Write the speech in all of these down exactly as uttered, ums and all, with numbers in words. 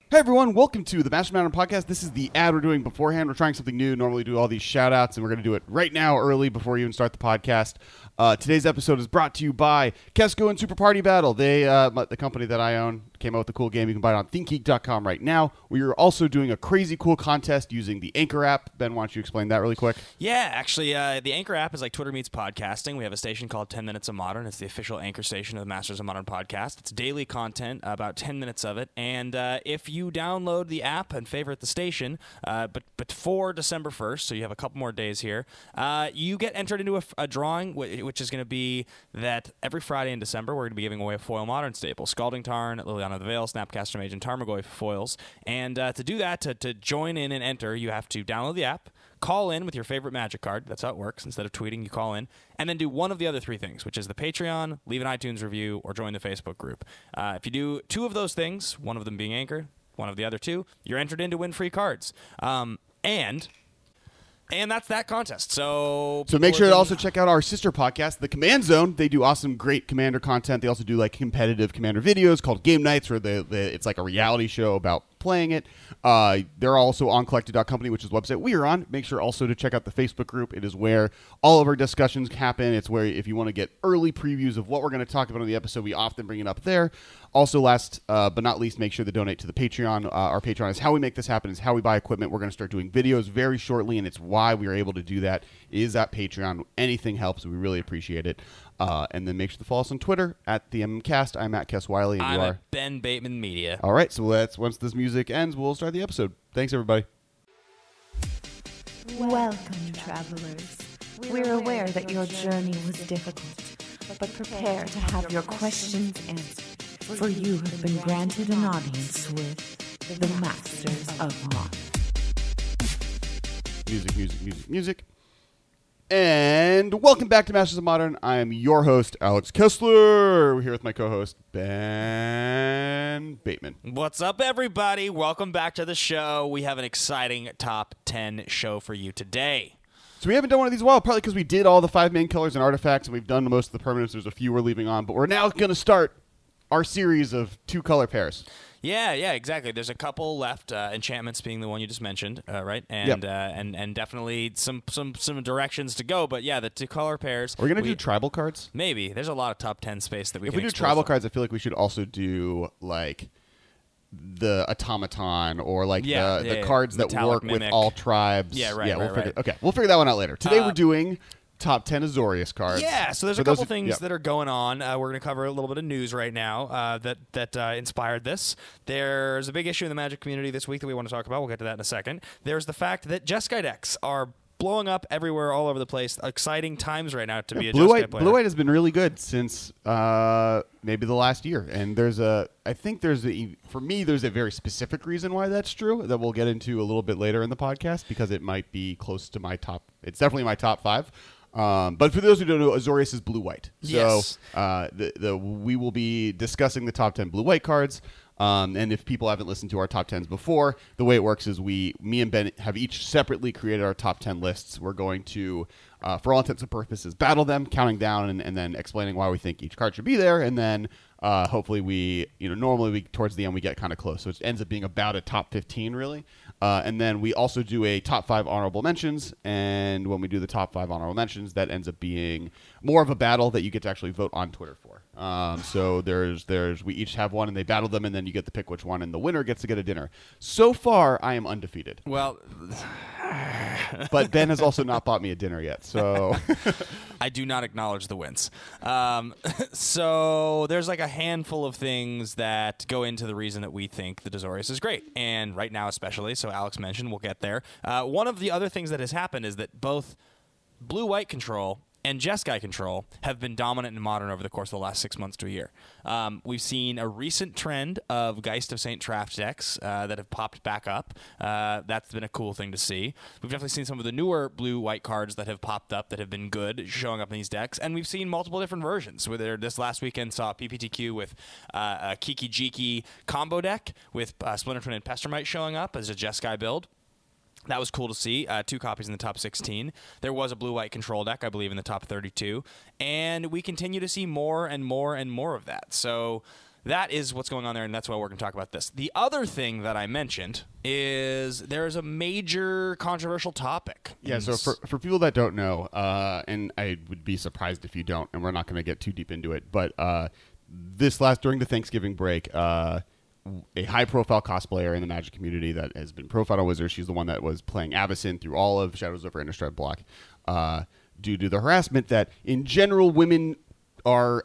Hey everyone, welcome to the Master Modern Podcast. This is the ad we're doing beforehand. We're trying something new. Normally do all these shout outs, and we're going to do it right now early before we even start the podcast. Uh, today's episode is brought to you by Kesko and Super Party Battle. They, uh, the company that I own, came out with a cool game. You can buy it on think geek dot com right now. We are also doing a crazy cool contest using the Anchor app. Ben, why don't you explain that really quick? Yeah, actually, uh, the Anchor app is like Twitter meets podcasting. We have a station called ten minutes of Modern. It's the official Anchor station of the Masters of Modern podcast. It's daily content, about ten minutes of it. And uh, if you download the app and favorite the station, uh, but before December first, so you have a couple more days here, uh, you get entered into a, a drawing, which is going to be that every Friday in December, we're going to be giving away a foil Modern staple. Scalding Tarn, Liliana the Veil, Snapcaster Mage, and Tarmogoyf foils. And uh, to do that, to, to join in and enter, you have to download the app, call in with your favorite Magic card. That's how it works. Instead of tweeting, you call in. And then do one of the other three things, which is the Patreon, leave an iTunes review, or join the Facebook group. Uh, if you do two of those things, one of them being Anchor, one of the other two, you're entered in to win free cards. Um, and... And that's that contest. So So make sure to also check out our sister podcast, The Command Zone. They do awesome, great Commander content. They also do like competitive Commander videos called Game Nights, where they, they, it's like a reality show about playing it. Uh, they're also on collected dot company, which is the website we are on. Make sure also to check out the Facebook group. It is where all of our discussions happen. It's where if you want to get early previews of what we're going to talk about in the episode, we often bring it up there. Also, last uh, but not least, make sure to donate to the Patreon. Uh, our Patreon is how we make this happen. Is how we buy equipment. We're going to start doing videos very shortly, and it's why we are able to do that is at Patreon. Anything helps. We really appreciate it. Uh, and then make sure to follow us on Twitter at the MMcast. I'm at Kess Wiley, and I'm you are at Ben Bateman Media. All right, so let's once this music ends, we'll start the episode. Thanks, everybody. Welcome, travelers. We're aware that your journey was difficult, but prepare to have your questions answered, for you have been granted an audience with the Masters of Modern. Music, music, music, music. And welcome back to Masters of Modern. I am your host, Alex Kessler. We're here with my co-host, Ben Bateman. What's up, everybody? Welcome back to the show. We have an exciting top ten show for you today. So we haven't done one of these in a while, probably because we did all the five main colors and artifacts, and we've done most of the permanents. There's a few we're leaving on, but we're now going to start our series of two color pairs. Yeah, yeah, exactly. There's a couple left. Uh, enchantments being the one you just mentioned, uh, right? And Yep. uh, and and definitely some some some directions to go. But yeah, the two color pairs. Are we going to we, do tribal cards? Maybe there's a lot of top ten space that we. If can we do explore tribal from. cards, I feel like we should also do like the automaton or like Yeah, the, yeah, the yeah. cards that Metallic work with Mimic. all tribes. Yeah, right, Yeah, we'll right, figure. right. Okay, we'll figure that one out later. Today Uh, we're doing top ten Azorius cards. Yeah, so there's For a those couple of- things yeah. that are going on. Uh, we're going to cover a little bit of news right now uh, that that uh, inspired this. There's a big issue in the Magic community this week that we want to talk about. We'll get to that in a second. There's the fact that Jeskai decks are blowing up everywhere, all over the place. Exciting times right now to be a Blue Jeskai White, player. Blue White has been really good since uh, maybe the last year, and there's a. I think there's a. For me, there's a very specific reason why that's true that we'll get into a little bit later in the podcast because it might be close to my top. It's definitely my top five. Um, but for those who don't know, Azorius is blue white. So Yes. uh, the the we will be discussing the top ten blue white cards. Um, and if people haven't listened to our top tens before, the way it works is we, me and Ben, have each separately created our top ten lists. We're going to, uh, for all intents and purposes, battle them, counting down, and, and then explaining why we think each card should be there. And then uh, hopefully we, you know, normally we towards the end we get kind of close, so it ends up being about a top fifteen really. Uh, and then we also do a top five honorable mentions. And when we do the top five honorable mentions, that ends up being more of a battle that you get to actually vote on Twitter for. Um, so there's there's we each have one, and they battle them, and then you get to pick which one, and the winner gets to get a dinner. So far, I am undefeated, Well, but Ben has also not bought me a dinner yet. So I do not acknowledge the wins. Um, so there's like a handful of things that go into the reason that we think the Azorius is great, and right now especially. So Alex mentioned, we'll get there. Uh, one of the other things that has happened is that both blue-white control and Jeskai control have been dominant in Modern over the course of the last six months to a year. Um, we've seen a recent trend of Geist of Saint Traft decks uh, that have popped back up. Uh, that's been a cool thing to see. We've definitely seen some of the newer blue-white cards that have popped up that have been good showing up in these decks, and we've seen multiple different versions. Whether this last weekend saw P P T Q with uh, a Kiki Jiki combo deck with uh, Splinter Twin and Pestermite showing up as a Jeskai build. That was cool to see. Uh, two copies in the top sixteen. There was a blue-white control deck, I believe, in the top thirty-two. And we continue to see more and more and more of that. So that is what's going on there, and that's why we're going to talk about this. The other thing that I mentioned is there is a major controversial topic. Yeah, so for, for people that don't know, uh, and I would be surprised if you don't, and we're not going to get too deep into it, but uh, this last, during the Thanksgiving break, uh, a high-profile cosplayer in the Magic community that has been profiled on Wizards, she's the one that was playing Avacyn through all of Shadows over Innistrad block, uh, due to the harassment that, in general, women are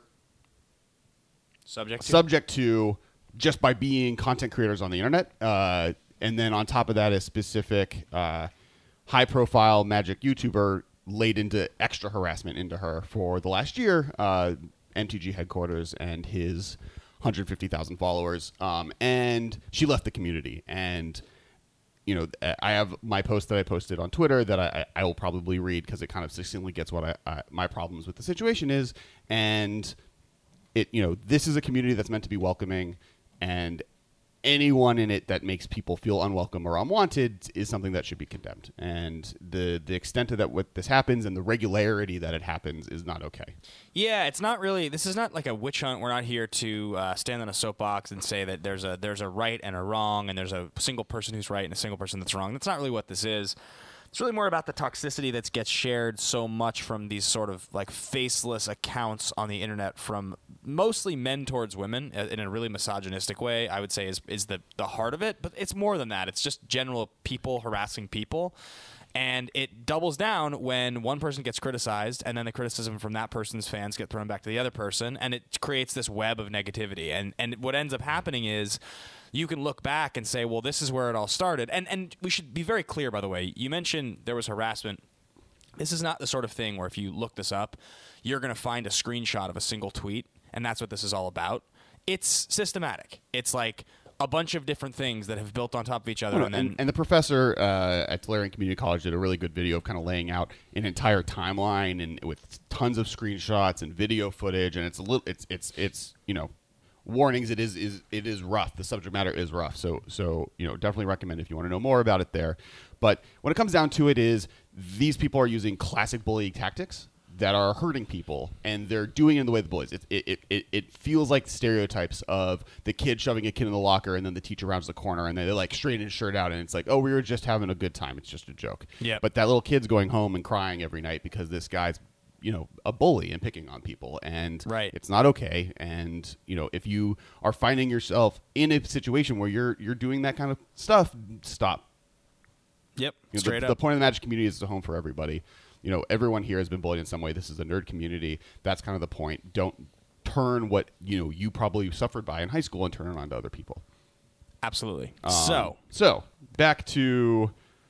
subject to. subject to just by being content creators on the internet. Uh, and then on top of that, a specific uh, high-profile Magic YouTuber laid into extra harassment into her for the last year, uh, M T G headquarters and his one hundred fifty thousand followers. Um, and she left the community. And, you know, I have my post that I posted on Twitter that I, I will probably read because it kind of succinctly gets what I, I, my problems with the situation is. And it, you know, this is a community that's meant to be welcoming, and anyone in it that makes people feel unwelcome or unwanted is something that should be condemned. And the the extent of that what this happens and the regularity that it happens is not okay. Yeah, it's not really. This is not like a witch hunt. We're not here to uh, stand on a soapbox and say that there's a there's a right and a wrong, and there's a single person who's right and a single person that's wrong. That's not really what this is. It's really more about the toxicity that gets shared so much from these sort of like faceless accounts on the internet from mostly men towards women in a really misogynistic way, I would say is, is the, the heart of it. But it's more than that. It's just general people harassing people. And it doubles down when one person gets criticized, and then the criticism from that person's fans get thrown back to the other person, and it creates this web of negativity. And and what ends up happening is you can look back and say, well, this is where it all started. And and we should be very clear, by the way. You mentioned there was harassment. This is not the sort of thing where if you look this up, you're going to find a screenshot of a single tweet, and that's what this is all about. It's systematic. It's like a bunch of different things that have built on top of each other. Well, and, then and, and the professor uh, at Tolarian Community College did a really good video of kind of laying out an entire timeline and with tons of screenshots and video footage. And it's a little, it's it's it's you know, warnings. It is is it is rough. The subject matter is rough. So so you know, definitely recommend if you want to know more about it there. But when it comes down to it, is these people are using classic bullying tactics that are hurting people, and they're doing it in the way of the bullies. It, it, it, it feels like stereotypes of the kid shoving a kid in the locker, and then the teacher rounds the corner, and they like straighten his shirt out, and it's like, oh, we were just having a good time. It's just a joke. Yeah. But that little kid's going home and crying every night because this guy's, you know, a bully and picking on people, and right. It's not okay. And you know, if you are finding yourself in a situation where you're you're doing that kind of stuff, stop. Yep. You know, Straight the, up. the point of the Magic community is it's a home for everybody. You know, everyone here has been bullied in some way. This is a nerd community. That's kind of the point. Don't turn what, you know, you probably suffered by in high school and turn it on to other people. Absolutely. Um, so, so back to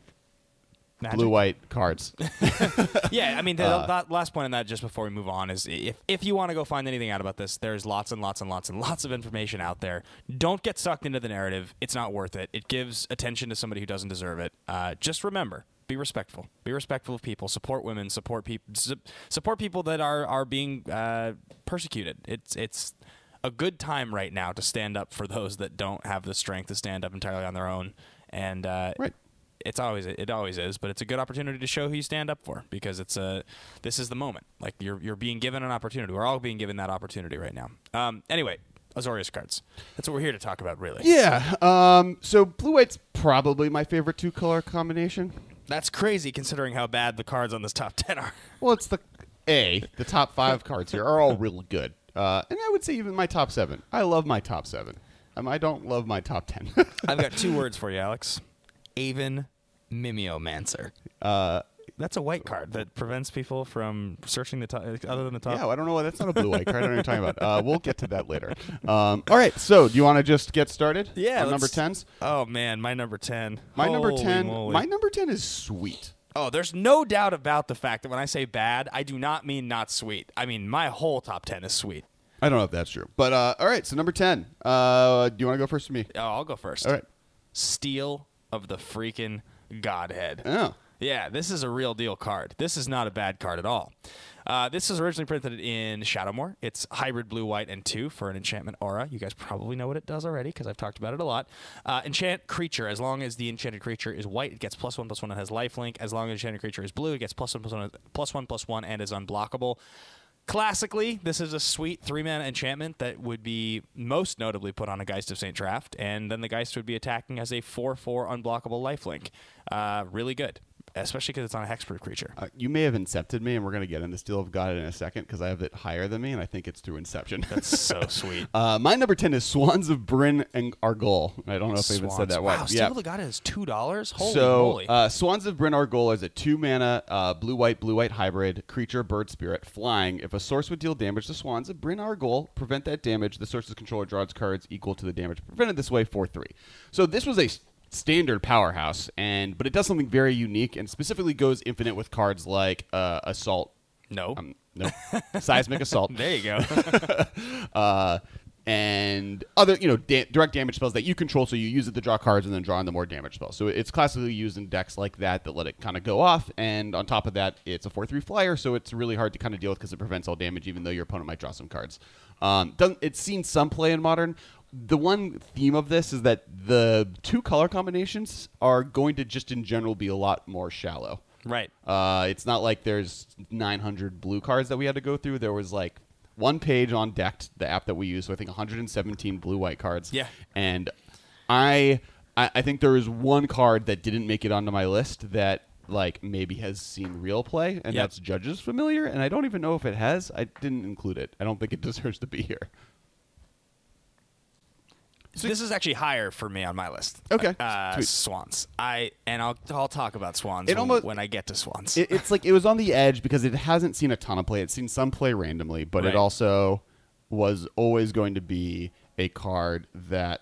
Magic? blue-white cards. Yeah, I mean, the, Uh, that last point on that, just before we move on, is if if you want to go find anything out about this, there's lots and lots and lots and lots of information out there. Don't get sucked into the narrative. It's not worth it. It gives attention to somebody who doesn't deserve it. Uh, just remember, be respectful. Be respectful of people. Support women. Support people. Su- support people that are are being uh, persecuted. It's it's a good time right now to stand up for those that don't have the strength to stand up entirely on their own. And uh, Right. It's always it always is, but it's a good opportunity to show who you stand up for, because it's a this is the moment. Like you're you're being given an opportunity. We're all being given that opportunity right now. Um, anyway, Azorius cards. That's what we're here to talk about, really. Yeah. Um, so blue-white's probably my favorite two-color combination. That's crazy considering how bad the cards on this top ten are. Well, it's the A. The top five cards here are all really good. Uh, and I would say even my top seven. I love my top seven. Um, I don't love my top ten. I've got two words for you, Alex. Aven Mimeomancer. Uh, That's a white card that prevents people from searching the top, other than the top. yeah, well, I don't know. That's not a blue-white card. I don't know what you're talking about. Uh, we'll get to that later. Um, all right. So do you want to just get started? Yeah. On number let's- tens? Oh, man. My number ten. My number Holy ten. moly. My number ten is sweet. Oh, there's no doubt about the fact that when I say bad, I do not mean not sweet. I mean, my whole top ten is sweet. I don't know if that's true. But uh, all right. So number ten. Uh, do you want to go first or me? Oh, I'll go first. All right. Steel of the freaking Godhead. Oh. Yeah, this is a real deal card. This is not a bad card at all. Uh, this was originally printed in Shadowmoor. It's hybrid blue, white, and two for an enchantment aura. You guys probably know what it does already because I've talked about it a lot. Uh, enchant creature. As long as the enchanted creature is white, it gets plus one, plus one, and has lifelink. As long as the enchanted creature is blue, it gets plus one, plus one, plus one, plus one, and is unblockable. Classically, this is a sweet three-mana enchantment that would be most notably put on a Geist of Saint Traft, and then the Geist would be attacking as a four four unblockable lifelink. Uh, really good, especially because it's on a hexproof creature. Uh, you may have incepted me, and we're going to get into Steel of God in a second because I have it higher than me, and I think it's through Inception. That's so sweet. Uh, my number ten is Swans of Bryn and Argol. I don't know if I even said that right. Wow, Steel of God is two dollars? Holy so, moly. Uh, Swans of Bryn Argol is a two-mana uh, blue-white, blue-white hybrid creature, bird spirit, flying. If a source would deal damage to Swans of Bryn Argol, prevent that damage, the source's controller draws cards equal to the damage prevented this way for three. So this was a standard powerhouse, and but it does something very unique and specifically goes infinite with cards like uh, Assault. No. Um, no. Seismic Assault. There you go. uh, and other, you know, da- direct damage spells that you control, so you use it to draw cards and then draw in the more damage spells. So it's classically used in decks like that that let it kind of go off, and on top of that, it's a four three flyer, so it's really hard to kind of deal with because it prevents all damage, even though your opponent might draw some cards. Um, doesn't, it's seen some play in Modern. The one theme of this is that the two color combinations are going to just in general be a lot more shallow. Right. Uh, it's not like there's nine hundred blue cards that we had to go through. There was like one page on Decked, the app that we use, so I think one hundred seventeen blue-white cards. Yeah. And I, I I think there is one card that didn't make it onto my list that like maybe has seen real play, and Yep. that's Judge's Familiar, and I don't even know if it has. I didn't include it. I don't think it deserves to be here. So this is actually higher for me on my list. Okay. Uh, Sweet. Swans. I and I'll I'll talk about Swans It when, almost- when I get to Swans. It, it's like it was on the edge because it hasn't seen a ton of play. It's seen some play randomly, but Right. it also was always going to be a card that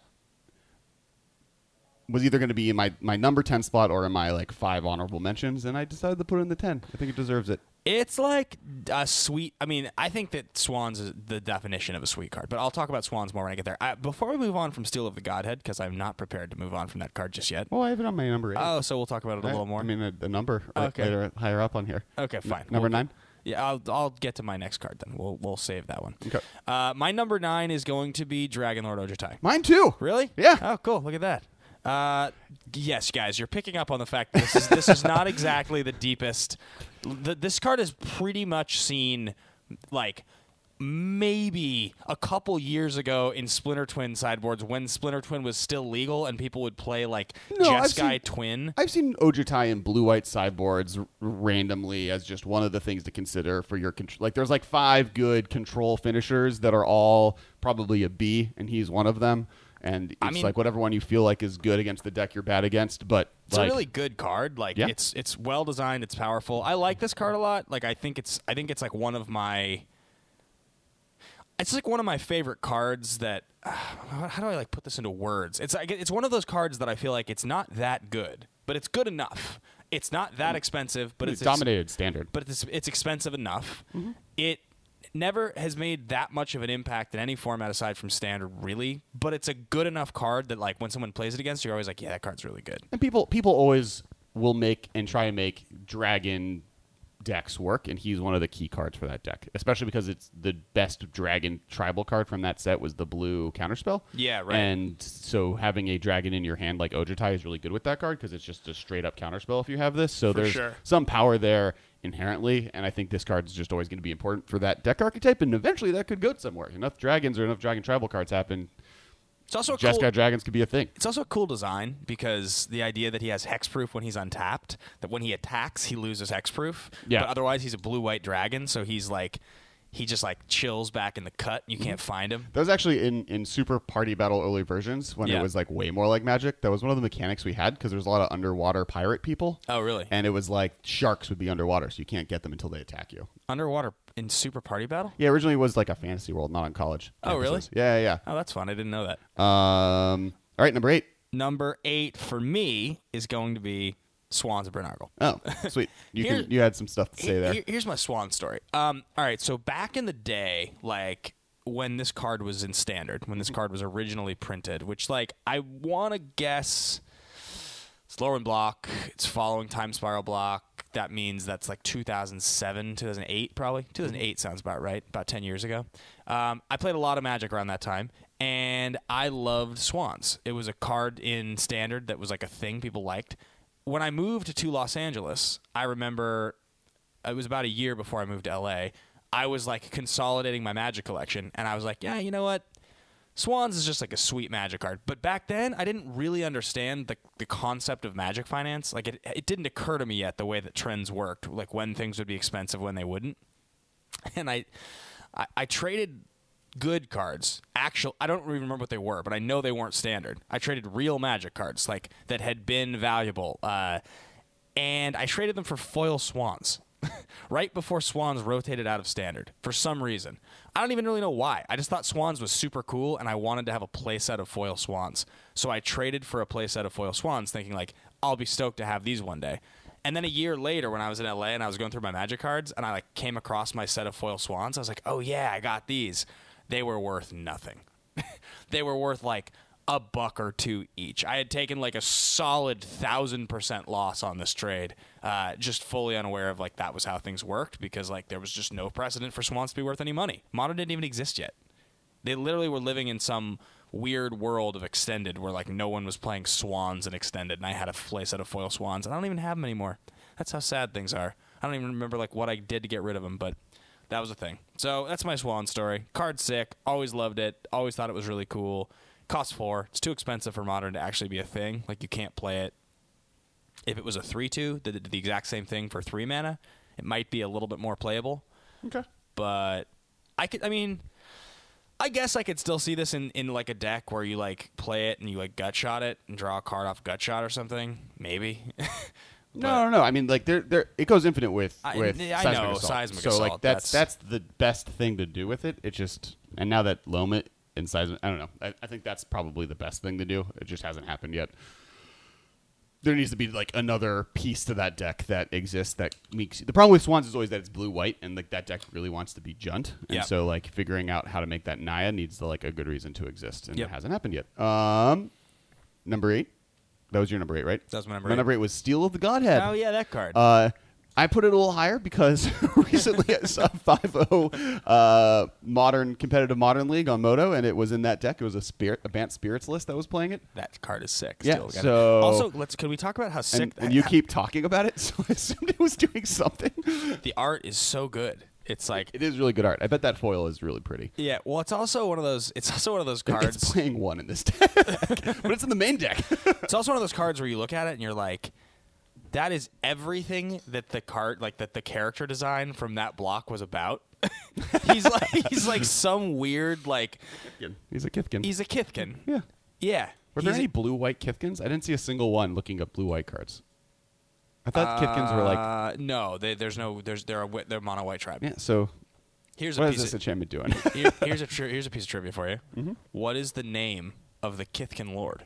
was either going to be in my, my number ten spot or in my like five honorable mentions, and I decided to put it in the ten. I think it deserves it. It's like a sweet. I mean, I think that Swans is the definition of a sweet card, but I'll talk about Swans more when I get there. I, before we move on from Steel of the Godhead, because I'm not prepared to move on from that card just yet. Well, I have it on my number eight. Oh, so we'll talk about it a I- little more. I mean, a, a number uh, Okay. later, higher up on here. Okay, fine. number We'll- nine? Yeah, I'll I'll get to my next card then. We'll we'll save that one. Okay. Uh, my number nine is going to be Dragon Lord Ojutai. Mine too. Really? Yeah. Oh, cool. Look at that. Uh, yes, guys, you're picking up on the fact that this is this is not exactly the deepest. The, this card has pretty much seen like maybe a couple years ago in Splinter Twin sideboards when Splinter Twin was still legal and people would play like No, I've Jeskai seen- Twin. I've seen Ojutai in blue-white sideboards r- randomly as just one of the things to consider for your control. Like, there's like five good control finishers that are all probably a B, and he's one of them. And it's I mean- like whatever one you feel like is good against the deck you're bad against. But It's like, a really good card. Like Yeah. it's it's well designed. It's powerful. I like this card a lot. Like I think it's I think it's like one of my. It's like one of my favorite cards that. Uh, how do I like put this into words? It's like it's one of those cards that I feel like it's not that good, but it's good enough. It's not that expensive, but it's ex- dominated standard. but it's it's expensive enough. Mm-hmm. It never has made that much of an impact in any format aside from standard, really. But it's a good enough card that like when someone plays it against you, you're always like, yeah, that card's really good. And people people always will make and try and make dragon decks work, and he's one of the key cards for that deck, especially because it's the best dragon tribal card from that set was the blue counterspell. Yeah, right. And so having a dragon in your hand like Ojutai is really good with that card because it's just a straight up counterspell if you have this. So For there's sure. some power there inherently, and I think this card is just always going to be important for that deck archetype, and eventually that could go somewhere. Enough dragons or enough dragon tribal cards happen. It's also a Jeskai cool, dragons could be a thing. It's also a cool design because the idea that he has hexproof when he's untapped, that when he attacks he loses hexproof. Yeah. But otherwise he's a blue-white dragon, so he's like he just like chills back in the cut. You can't find him. That was actually in, in Super Party Battle early versions when Yeah. it was like way more like Magic. That was one of the mechanics we had because there's a lot of underwater pirate people. Oh, really? And it was like sharks would be underwater, so you can't get them until they attack you. Underwater in Super Party Battle? Yeah, originally it was like a fantasy world, not on college. Oh, really? campuses. Yeah, yeah, Oh, that's fun. I didn't know that. yeah. Um, all right, number eight. Number eight for me is going to be Swans of Bryn Argol. Oh, sweet. You Here- can you had some stuff to say there. Here- here's my Swan story. Um, all right, so back in the day, like when this card was in standard, when this card was originally printed, which like I want to guess it's Lorwyn block, it's following Time Spiral block. That means that's like two thousand seven, two thousand eight, probably. two thousand eight sounds about right, about ten years ago. Um, I played a lot of Magic around that time, and I loved Swans. It was a card in standard that was like a thing people liked. When I moved to Los Angeles, I remember it was about a year before I moved to L A. I was like consolidating my Magic collection, and I was like, yeah, you know what? Swans is just like a sweet Magic card. But back then, I didn't really understand the the concept of Magic finance. Like, it, it didn't occur to me yet the way that trends worked, like when things would be expensive, when they wouldn't. And I, I, I traded good cards. Actual, I don't even remember what they were, but I know they weren't standard. I traded real Magic cards, like, that had been valuable. Uh, and I traded them for foil Swans. Right before Swans rotated out of standard for some reason. I don't even really know why. I just thought Swans was super cool, and I wanted to have a playset of foil Swans. So I traded for a playset of foil Swans, thinking, like, I'll be stoked to have these one day. And then a year later, when I was in L A and I was going through my Magic cards, and I like came across my set of foil Swans, I was like, oh yeah, I got these. They were worth nothing. They were worth like a buck or two each. I had taken like a solid thousand percent loss on this trade, uh, just fully unaware of like that was how things worked, because like there was just no precedent for Swans to be worth any money. Modern didn't even exist yet. They literally were living in some weird world of Extended where like no one was playing Swans in Extended, and I had a play set of foil Swans, and I don't even have them anymore. That's how sad things are. I don't even remember like what I did to get rid of them, but that was a thing. So that's my Swan story. Card sick. Always loved it. Always thought it was really cool. Costs four. It's too expensive for Modern to actually be a thing. Like, you can't play it. If it was a three two that did the exact same thing for three mana, it might be a little bit more playable. Okay. But I could, I mean, I guess I could still see this in, in like a deck where you like play it and you like gut shot it and draw a card off gut shot or something. Maybe. No, no, no. I mean, like, there, there. It goes infinite with I- with I seismic know, assault. seismic so assault, like that's, that's- that's the best thing to do with it. It just and now that Lomit and seismic, I don't know. I, I think that's probably the best thing to do. It just hasn't happened yet. There needs to be like another piece to that deck that exists that makes the problem with Swans is always that it's blue white, and like that deck really wants to be Junt, and Yep. so like figuring out how to make that Naya needs to, like, a good reason to exist, and Yep. it hasn't happened yet. Um, number eight. That was your number eight, right? That was my number My eight. number eight was Steel of the Godhead. Oh, yeah, that card. Uh, I put it a little higher because recently I saw five oh uh, modern competitive modern league on Moto, and it was in that deck. It was a spirit, a Bant Spirits list that was playing it. that card is sick. Yeah, Still got it. so- also, let's can we talk about how sick And, and you keep talking about it, so I assumed it was doing something. the art is so good. It's like, It is really good art. I bet that foil is really pretty. yeah. Well, it's also one of those. It's also one of those cards. It's playing one in this deck, but it's in the main deck. It's also one of those cards where you look at it and you're like, that is everything that the card, like that the character design from that block was about. he's like he's like some weird like He's a Kithkin. he's a Kithkin. yeah. Yeah. Were there He's any a- blue-white Kithkins? I didn't see a single one looking up blue-white cards. I thought Kithkins were like, Uh, no, they, there's no there's they're a wi- they're mono white tribe. yeah. So Here's a what is piece this of, enchantment doing? here, here's a tri- here's a piece of trivia for you. Mm-hmm. What is the name of the Kithkin Lord?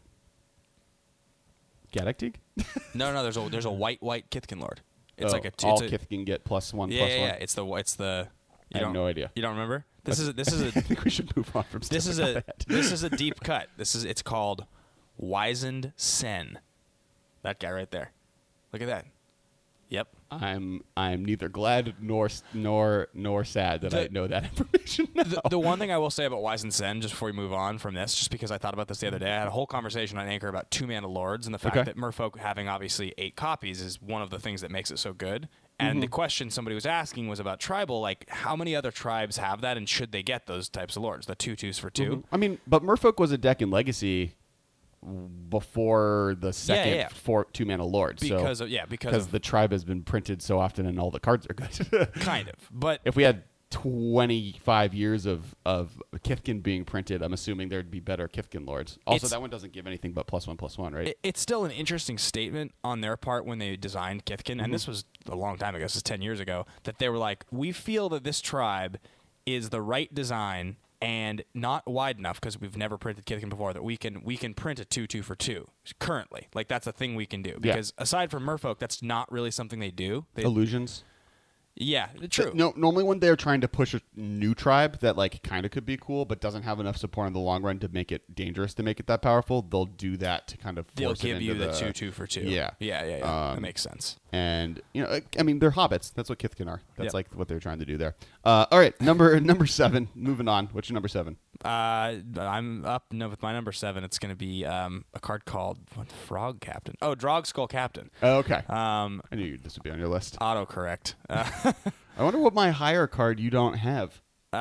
Galactic? No, no, there's a there's a white white Kithkin Lord. It's Oh, like a t- all it's a, Kithkin get plus one, yeah, plus yeah, one. yeah. It's the it's the. You I have don't- no idea. You don't remember? This is a, this is a I think we should move on from this stuff is like a that. this is a deep cut. This is it's called Wizened Sen. That guy right there. Look at that. Yep. I'm I'm neither glad nor nor nor sad that I The- know that information now. The, the one thing I will say about Wizened Sen, just before we move on from this, just because I thought about this the other day, I had a whole conversation on Anchor about two mana lords and the fact Okay. that Merfolk having obviously eight copies is one of the things that makes it so good. And Mm-hmm. the question somebody was asking was about tribal, like how many other tribes have that, and should they get those types of lords, the two twos for 2 I mean, but Merfolk was a deck in Legacy before the second yeah. four two mana lord. Because so, of yeah, because because of the tribe has been printed so often and all the cards are good. kind of, but If we had twenty-five years of of Kithkin being printed, I'm assuming there'd be better Kithkin lords. Also, It's- that one doesn't give anything but plus one plus one, right? it, it's still an interesting statement on their part when they designed Kithkin, Mm-hmm. and this was a long time ago, this is ten years ago, that they were like, we feel that this tribe is the right design and not wide enough because we've never printed Kithkin before that we can we can print a two two for two currently. Like that's a thing we can do because aside from Merfolk, that's not really something they do. They, Illusions. yeah, true. No, normally when they're trying to push a new tribe that like kind of could be cool but doesn't have enough support in the long run to make it dangerous to make it that powerful, they'll do that to kind of They'll force it give into you the, the two two for two. Yeah. yeah, yeah, yeah. Um, that makes sense. And you know, I mean, they're hobbits. That's what Kithkin are. That's Yep. like what they're trying to do there. Uh, all right, number number seven. Moving on. What's your number seven? Uh, I'm up no, with my number seven. It's going to be um, a card called what, Frog Captain. Oh, Drog Skull Captain. Oh, okay. Um, I knew this would be on your list. autocorrect. Uh, I wonder what my higher card you don't have.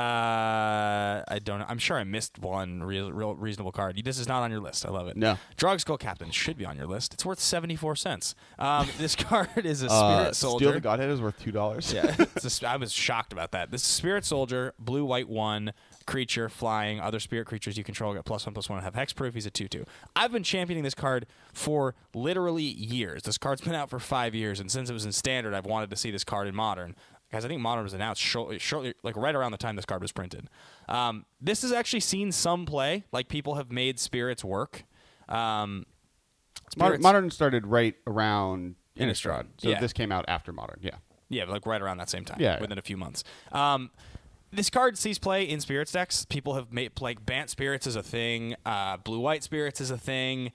Uh, I don't know. I'm sure I missed one real, real reasonable card. This is not on your list. I love it. No. Drog Skull Captain should be on your list. It's worth seventy-four cents. Um, this card is a Spirit Uh, Soldier. Steel the Godhead is worth two dollars. Yeah, it's a, I was shocked about that. This is Spirit Soldier, blue, white, one, creature, flying. Other spirit creatures you control get plus one, plus one, and have hexproof. He's a two two. I've been championing this card for literally years. This card's been out for five years, and since it was in Standard, I've wanted to see this card in Modern. Because I think Modern was announced shortly, shortly, like right around the time this card was printed. Um, this has actually seen some play. Like, people have made Spirits work. Um, Modern, Spirits- Modern started right around Innistrad, so Yeah. this came out after Modern. Yeah. Yeah, like right around that same time. Yeah, within yeah. a few months. Um, this card sees play in Spirits decks. People have made like Bant Spirits is a thing. Uh, Blue White Spirits is a thing.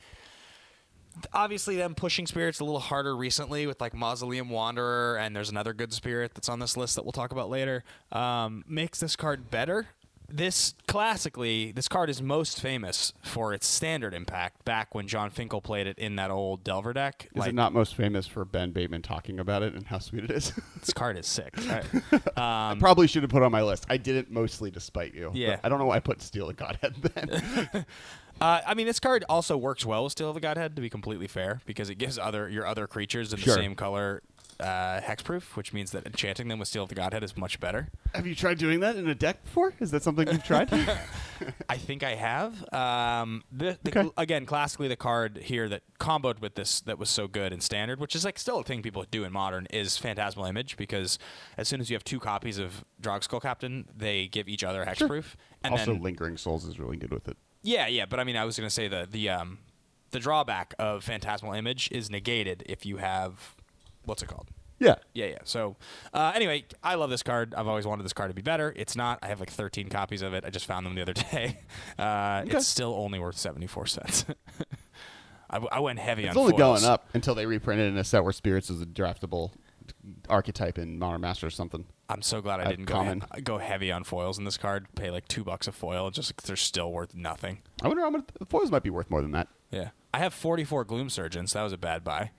Obviously, them pushing Spirits a little harder recently with like Mausoleum Wanderer, and there's another good spirit that's on this list that we'll talk about later. Um, makes this card better. This classically, this card is most famous for its Standard impact. Back when John Finkel played it in that old Delver deck, Is it not most famous for Ben Bateman talking about it and how sweet it is? this card is sick. Right? I probably should have put it on my list. I did it mostly to spite you. Yeah. But I don't know why I put Steel the Godhead then. Uh, I mean, this card also works well with Steel of the Godhead, to be completely fair, because it gives other your other creatures in Sure. the same color uh, hexproof, which means that enchanting them with Steel of the Godhead is much better. Have you tried doing that in a deck before? Is that something you've tried? I think I have. Um, the, the, Okay. Again, classically, the card here that comboed with this that was so good in Standard, which is like still a thing people do in Modern, is Phantasmal Image, because as soon as you have two copies of Drog Skull Captain, they give each other hexproof. And also, then, Lingering Souls is really good with it. Yeah, yeah, but I mean, I was going to say the the um the drawback of Phantasmal Image is negated if you have what's it called? Yeah. Yeah, yeah. So, uh, anyway, I love this card. I've always wanted this card to be better. It's not. I have like thirteen copies of it. I just found them the other day. Uh, Okay. It's still only worth seventy-four cents. I, w- I went heavy It's on only foils. going up until they reprint it in a set where Spirits is a draftable archetype in Modern Master or something. I'm so glad I Uh, didn't go, common. he- go heavy on foils in this card. Pay like two bucks a foil, just 'cause they're still worth nothing. I wonder how much the foils might be worth more than that. Yeah, I have forty-four Gloom Surgeons. That was a bad buy.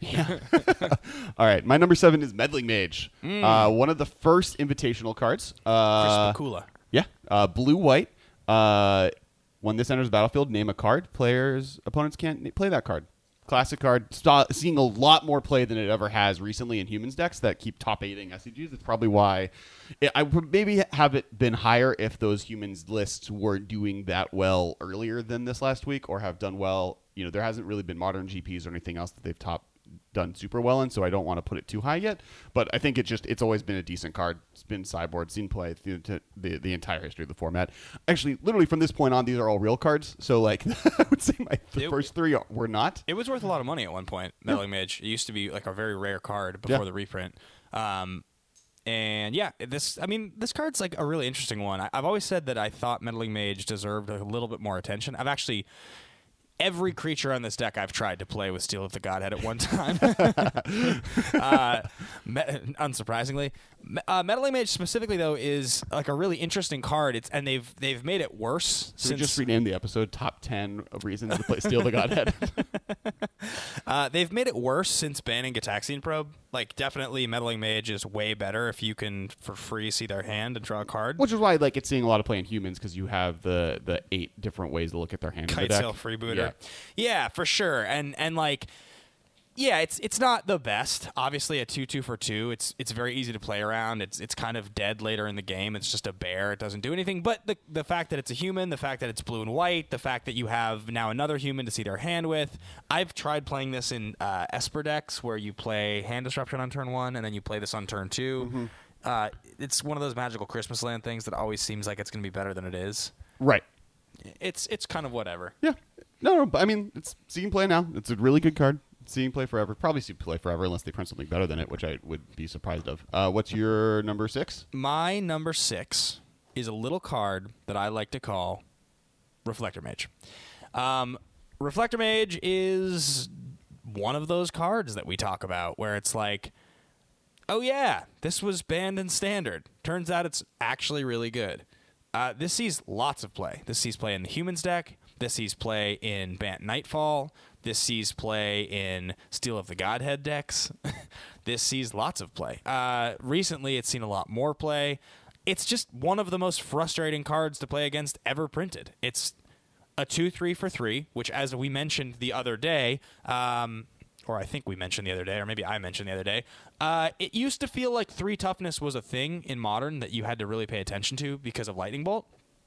All right, my number seven is Meddling Mage, uh, one of the first invitational cards. Uh, Chris Bakula. yeah, uh, blue white. Uh, when this enters the battlefield, name a card. Players, opponents can't n- play that card. Classic card. St- seeing a lot more play than it ever has recently in humans decks that keep top eighting S C Gs. It's probably why it, I would maybe have it been higher if those humans lists weren't doing that well earlier than this last week, or have done well. You know, there hasn't really been modern G Ps or anything else that they've top done super well in, so I don't want to put it too high yet. But I think it just it's always been a decent card. It's been sideboard, seen play through the, the the entire history of the format. Actually, literally from this point on, these are all real cards. So like, I would say my the It- first three are, were not. It was worth a lot of money at one point. Meddling Mage. It used to be like a very rare card before Yeah. the reprint. Um, and yeah, this. I mean, this card's like a really interesting one. I, I've always said that I thought Meddling Mage deserved a little bit more attention. I've actually. Every creature on this deck I've tried to play with Steel of the Godhead at one time. uh, me- unsurprisingly, Me- uh, Meddling Mage specifically though is like a really interesting card. It's and they've they've made it worse So we since just renamed the episode "Top ten of Reasons to Play Steal the Godhead." Uh, they've made it worse since banning Gataxian Probe. Like, definitely Meddling Mage is way better if you can, for free, see their hand and draw a card. Which is why like it's seeing a lot of play in humans because you have the the eight different ways to look at their hand. in the Kite deck. Sail Freebooter. Yeah. Yeah, for sure. And, and like, yeah, it's it's not the best. Obviously, a two two for two, it's it's very easy to play around. It's it's kind of dead later in the game. It's just a bear. It doesn't do anything. But the the fact that it's a human, the fact that it's blue and white, the fact that you have now another human to see their hand with. I've tried playing this in uh, Esper decks where you play Hand Disruption on turn one and then you play this on turn two. Mm-hmm. Uh, it's one of those magical Christmas land things that always seems like it's going to be better than it is. Right. It's it's kind of whatever. Yeah. No, no, but I mean, it's seeing play now. It's a really good card. Seeing play forever. Probably see play forever unless they print something better than it, which I would be surprised of. Uh, what's your number six? My number six is a little card that I like to call Reflector Mage. Um, Reflector Mage is one of those cards that we talk about where it's like, oh yeah, this was banned in Standard. Turns out it's actually really good. Uh, this sees lots of play. This sees play in the Humans deck. This sees play in Bant Nightfall. This sees play in Steel of the Godhead decks. This sees lots of play. Uh, recently, it's seen a lot more play. It's just one of the most frustrating cards to play against ever printed. It's a two three for three, which, as we mentioned the other day, um, or I think we mentioned the other day, or maybe I mentioned the other day, uh, it used to feel like three toughness was a thing in Modern that you had to really pay attention to because of Lightning Bolt.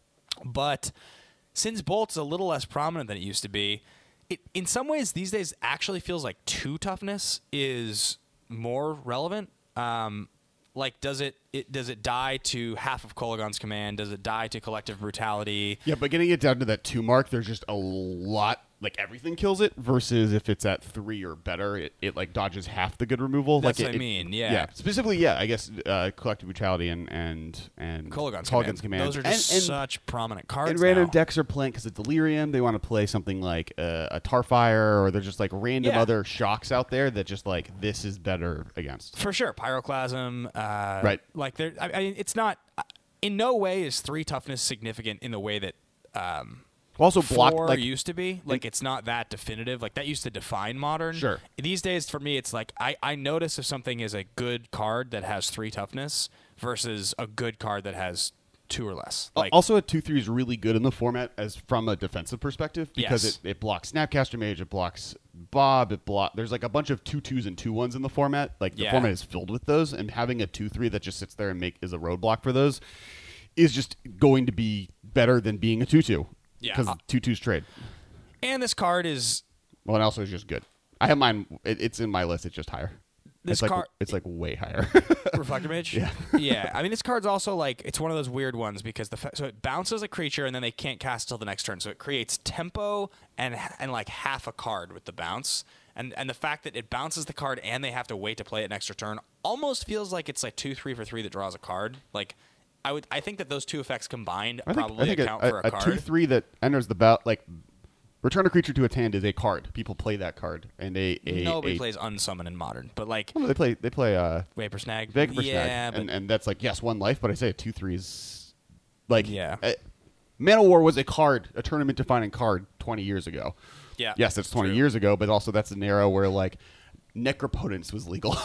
But since Bolt's a little less prominent than it used to be, it in some ways these days actually feels like two toughness is more relevant. Um, like, does it, it does it die to half of Kolaghan's command? Does it die to collective brutality? Yeah, but getting it down to that two mark, there's just a lot, like everything kills it, versus if it's at three or better, it, it like dodges half the good removal. That's like what it, I mean, it, yeah. Yeah, specifically, yeah, I guess uh, collective brutality and and and Kolaghan's, Kolaghan's command. command. Those are just and, and, such prominent cards And random now. decks are playing because of Delirium. They want to play something like uh, a Tarfire, or they're just like random Yeah. other shocks out there that just like this is better against. For sure, Pyroclasm. Uh, Right. Like, there. I, I mean, it's not. In no way is three toughness significant in the way that um, Also block four like used to be. Like, it's not that definitive. Like, that used to define Modern. Sure. These days, for me, it's like I, I notice if something is a good card that has three toughness versus a good card that has two or less. Like, also, a two three is really good in the format as from a defensive perspective because Yes. it, it blocks Snapcaster Mage, it blocks Bob, it block. There's like a bunch of two twos and two ones in the format. Like the Yeah. format is filled with those, and having a two three that just sits there and make is a roadblock for those is just going to be better than being a two two. Yeah. because two twos trade. and this card is Well, and also it's just good. I have mine. It, it's in my list. It's just higher. This it's like card- it's like way higher. Reflector Mage. Yeah. yeah. I mean, this card's also like it's one of those weird ones because the fa- so it bounces a creature and then they can't cast till the next turn, so it creates tempo and and like half a card with the bounce. And and the fact that it bounces the card and they have to wait to play it next turn almost feels like it's like two three for three that draws a card. Like I would I think that those two effects combined I think, probably I think account a, for a, a, card. two three that enters the bout like return a creature to its hand is a card. People play that card, and a, a Nobody a, plays unsummon in Modern, but like Well, they play they play uh Vapor Snag. Vapor yeah, Snag, but and and that's like yes one life, but I say a two three is like Yeah. uh, Mana War was a card, a tournament defining card twenty years ago. yeah, Yes, that's twenty true. years ago, but also that's an era where like Necropotence was legal.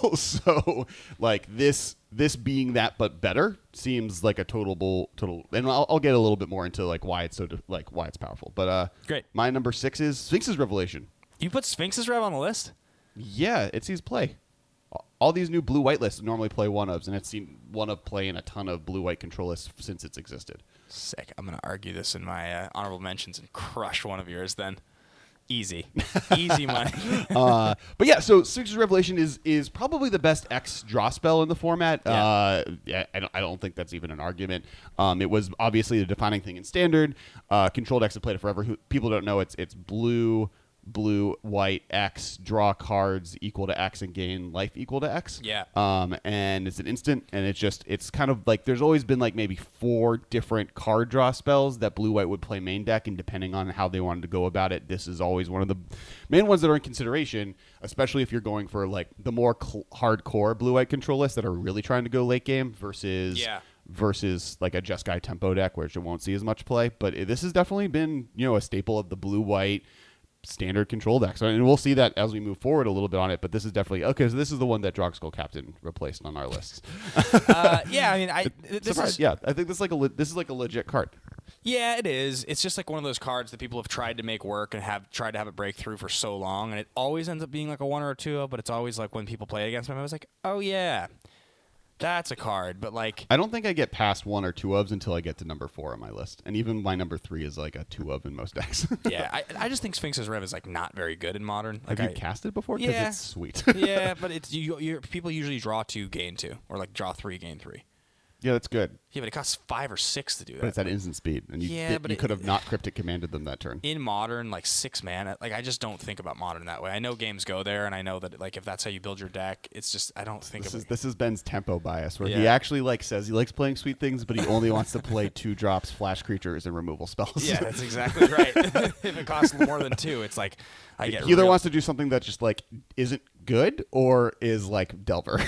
So like this this being that but better seems like a total bull total and I'll, I'll get a little bit more into like why it's so de- like why it's powerful. But uh Great. my number six is Sphinx's Revelation. You put Sphinx's Rev on the list? Yeah, it sees play. All these new blue white lists normally play one ofs, and it's seen one of play in a ton of blue white control lists since it's existed. Sick. I'm going to argue this in my uh, honorable mentions and crush one of yours then. Easy. Easy money. uh, but yeah, so Sphinx's Revelation is is probably the best X draw spell in the format. Yeah. Uh, yeah, I don't, I don't think that's even an argument. Um, it was obviously the defining thing in Standard. Uh, control decks have played it forever. Who, people don't know it's it's blue, blue, white, X, draw cards equal to X and gain life equal to X. Yeah. Um, and it's an instant, and it's just it's kind of like there's always been like maybe four different card draw spells that blue white would play main deck, and depending on how they wanted to go about it, this is always one of the main ones that are in consideration, especially if you're going for like the more cl- hardcore blue white control lists that are really trying to go late game versus Yeah. versus like a Jeskai tempo deck, which it won't see as much play. But it, this has definitely been you know a staple of the blue white standard control decks, and we'll see that as we move forward a little bit on it. But this is definitely okay. So this is the one that Drogskull Captain replaced on our lists. uh, yeah, I mean, I this Surprise. is yeah, I think this is like a le- this is like a legit card. yeah, it is. It's just like one of those cards that people have tried to make work and have tried to have it break through for so long, and it always ends up being like a one or a two. But it's always like when people play against them, I was like, oh yeah, that's a card. But like, I don't think I get past one or two ofs until I get to number four on my list, and even my number three is like a two of in most decks. yeah, I, I just think Sphinx's Rev is like not very good in Modern. Like Have you I, cast it before? Because Yeah. it's sweet. yeah, but it's you. You're, people usually draw two, gain two, or like draw three, gain three. Yeah, that's good. Yeah, but it costs five or six to do that. But it's at instant speed, and you, Yeah, did- but you it- could have not cryptic commanded them that turn. in Modern, like six mana, like I just don't think about Modern that way. I know games go there, and I know that like if that's how you build your deck, it's just I don't think This of is it. this is Ben's tempo bias, where he Yeah. actually like says he likes playing sweet things, but he only wants to play two drops, flash creatures, and removal spells. Yeah, that's exactly right. If it costs more than two, it's like I get he either real, wants to do something that just like isn't good or is like Delver.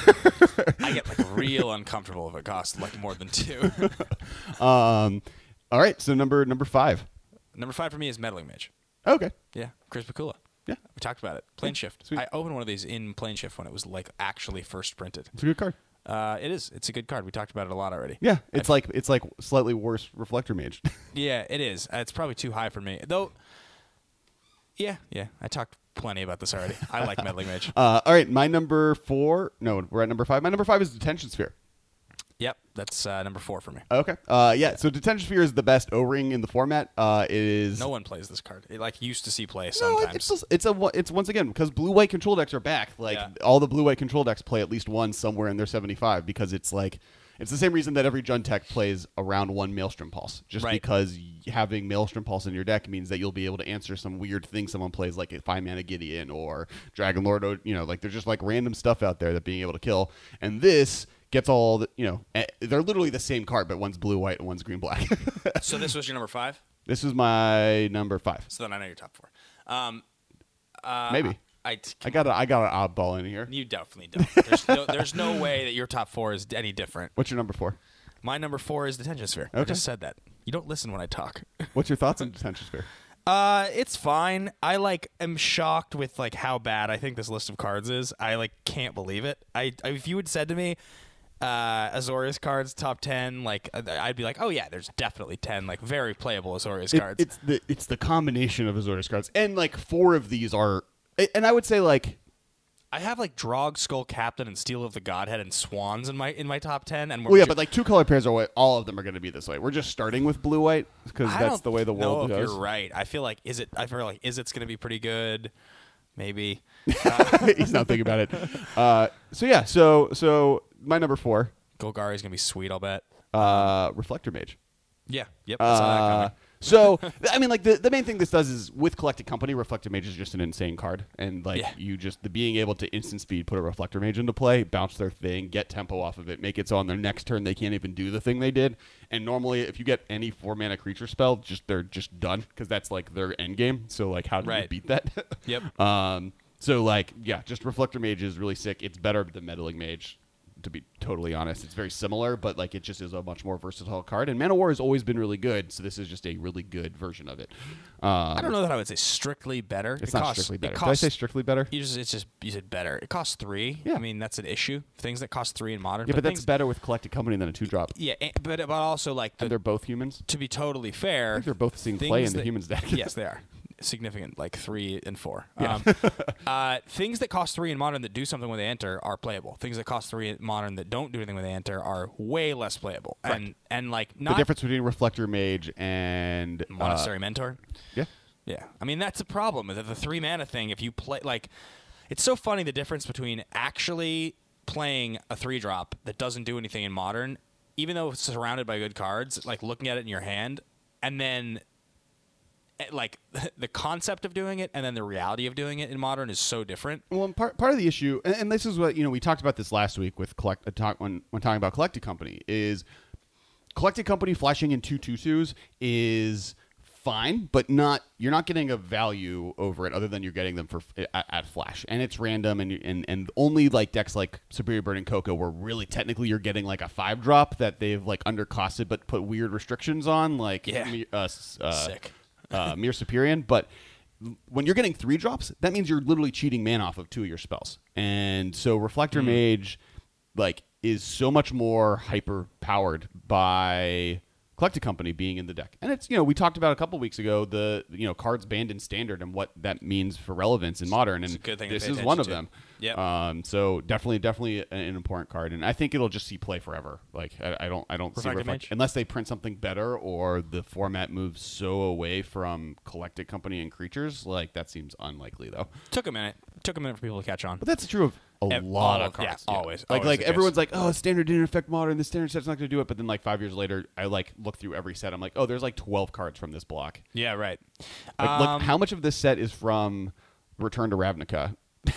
I get like real uncomfortable if it costs like more than two. um, all right, so number number five. Number five for me is Meddling Mage. Okay, Yeah, Chris Bakula. Yeah. We talked about it. Plane Yeah, Shift. sweet. I opened one of these in Plane Shift when it was like actually first printed. It's a good card. Uh, it is. It's a good card. We talked about it a lot already. Yeah, it's like it's like slightly worse Reflector Mage. Yeah, it is. Uh, it's probably too high for me. Though, yeah, yeah. I talked plenty about this already. I like Meddling Mage. Uh, all right, my number four. No, we're at number five. My number five is Detention Sphere. Yep, that's uh, number four for me. Okay. Uh, yeah. So Detention Sphere is the best O-ring in the format. Uh, it is. No one plays this card. It like used to see play No, sometimes. it's just, it's a it's once again because blue white control decks are back. Like Yeah. all the blue white control decks play at least one somewhere in their seventy-five because it's like it's the same reason that every Jund tech plays around one Maelstrom Pulse. Just Right. because having Maelstrom Pulse in your deck means that you'll be able to answer some weird thing someone plays, like a five mana Gideon or Dragon Lord. Or, you know, like there's just like random stuff out there that being able to kill. And this gets all the, you know, eh, they're literally the same card, but one's blue white and one's green black. So this was your number five. This is my number five. So then I know your top four. Um, uh, Maybe. I, I, I got a, I got an oddball in here. You definitely don't. There's no, there's no way that your top four is any different. What's your number four? My number four is Detention Sphere. I Okay. just said that. You don't listen when I talk. What's your thoughts on Detention Sphere? Uh, it's fine. I like am shocked with like how bad I think this list of cards is. I like can't believe it. I, I if you had said to me, uh, Azorius cards top ten, like I'd be like, oh yeah, there's definitely ten like very playable Azorius It- cards. it's the it's the combination of Azorius cards, and like four of these are, and I would say like I have like Drog, Skull Captain, and Steel of the Godhead and Swans in my in my top ten. And we're well, yeah, ju- but like two color pairs are what all of them are going to be this way. We're just starting with blue white because I that's don't the way the know world if goes. You're right. I feel like is it? I feel like is it's going to be pretty good. Maybe. He's not thinking about it. Uh, so yeah, so so my number four, Golgari's going to be sweet. I'll bet. uh, Reflector Mage. Yeah. Yep. I saw that Uh, coming. so I mean, like the, the main thing this does is with Collected Company, Reflector Mage is just an insane card, and like Yeah. you just the being able to instant speed put a Reflector Mage into play, bounce their thing, get tempo off of it, make it so on their next turn they can't even do the thing they did. And normally, if you get any four mana creature spell, just they're just done because that's like their end game. So like, how do you Right. beat that? Yep. Um. So like, yeah, just Reflector Mage is really sick. It's better than Meddling Mage. To be totally honest, it's very similar, but like it just is a much more versatile card. And Mana War has always been really good, so this is just a really good version of it. Um, I don't know that I would say strictly better. It's it not costs, strictly it better. Did I costs- say strictly better? You just it's just you said better. It costs three. Yeah. I mean that's an issue. Things that cost three in modern. Yeah, but that's things, better with Collected Company than a two drop. Yeah, and- but but also like And the, they're both humans. to be totally fair, I think they're both seeing things play in the that- humans deck. Yes, they are significant, like three and four. Yeah. Um, uh, things that cost three in modern that do something when they enter are playable. Things that cost three in modern that don't do anything when they enter are way less playable. And and like The not difference between Reflector Mage and uh, Monastery Mentor. yeah, Yeah, I mean that's the problem. Is that the three mana thing? If you play like, it's so funny the difference between actually playing a three drop that doesn't do anything in modern, even though it's surrounded by good cards, like looking at it in your hand, and then eh, like the concept of doing it and then the reality of doing it in modern is so different. Well, and part part of the issue, and, and this is what you know, we talked about this last week with collect uh, talk when when talking about Collected Company is Collected Company flashing in two two twos is fine, but not you're not getting a value over it other than you're getting them for at, at flash, and it's random, and and and only like decks like Superior Burning Cocoa where really technically you're getting like a five drop that they've like undercosted but put weird restrictions on, like Yeah. me- uh, s- uh, Sick. uh, Mir Superior, but when you're getting three drops, that means you're literally cheating mana off of two of your spells. And so Reflector Mage like is so much more hyper powered by Collected Company being in the deck. And it's, you know, we talked about a couple weeks ago the, you know, cards banned in standard and what that means for relevance in modern, and a good thing to this pay is one of attention them. to. Yep. Um so definitely definitely an, an important card, and I think it'll just see play forever. Like I, I don't I don't see Reflector reflect- Mage? unless they print something better or the format moves so away from Collected Company and creatures, like that seems unlikely though. Took a minute. Took a minute for people to catch on. But that's true of a Ev- lot all of of- yeah, cards. always, Like always like the case. everyone's like, oh, standard didn't affect modern. The standard set's not going to do it. But then like five years later, I like look through every set. I'm like, oh, there's like twelve cards from this block. Yeah, right. Like, Um, look, how much of this set is from Return to Ravnica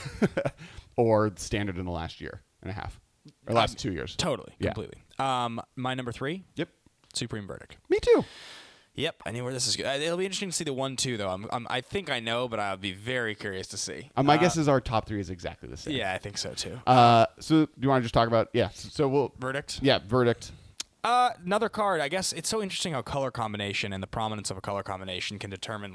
or standard in the last year and a half or last Um, two years? Totally, Yeah. completely. Um, my number three, Yep. Supreme Verdict. Me too. Yep, I knew where this is. Going. It'll be interesting to see the one two though. I'm, I'm, I think I know, but I'll be very curious to see. Uh, my Uh, guess is our top three is exactly the same. Yeah, I think so too. Uh, so do you want to just talk about yeah? So, so we'll Verdict. yeah verdict. Uh, another card. I guess it's so interesting how color combination and the prominence of a color combination can determine like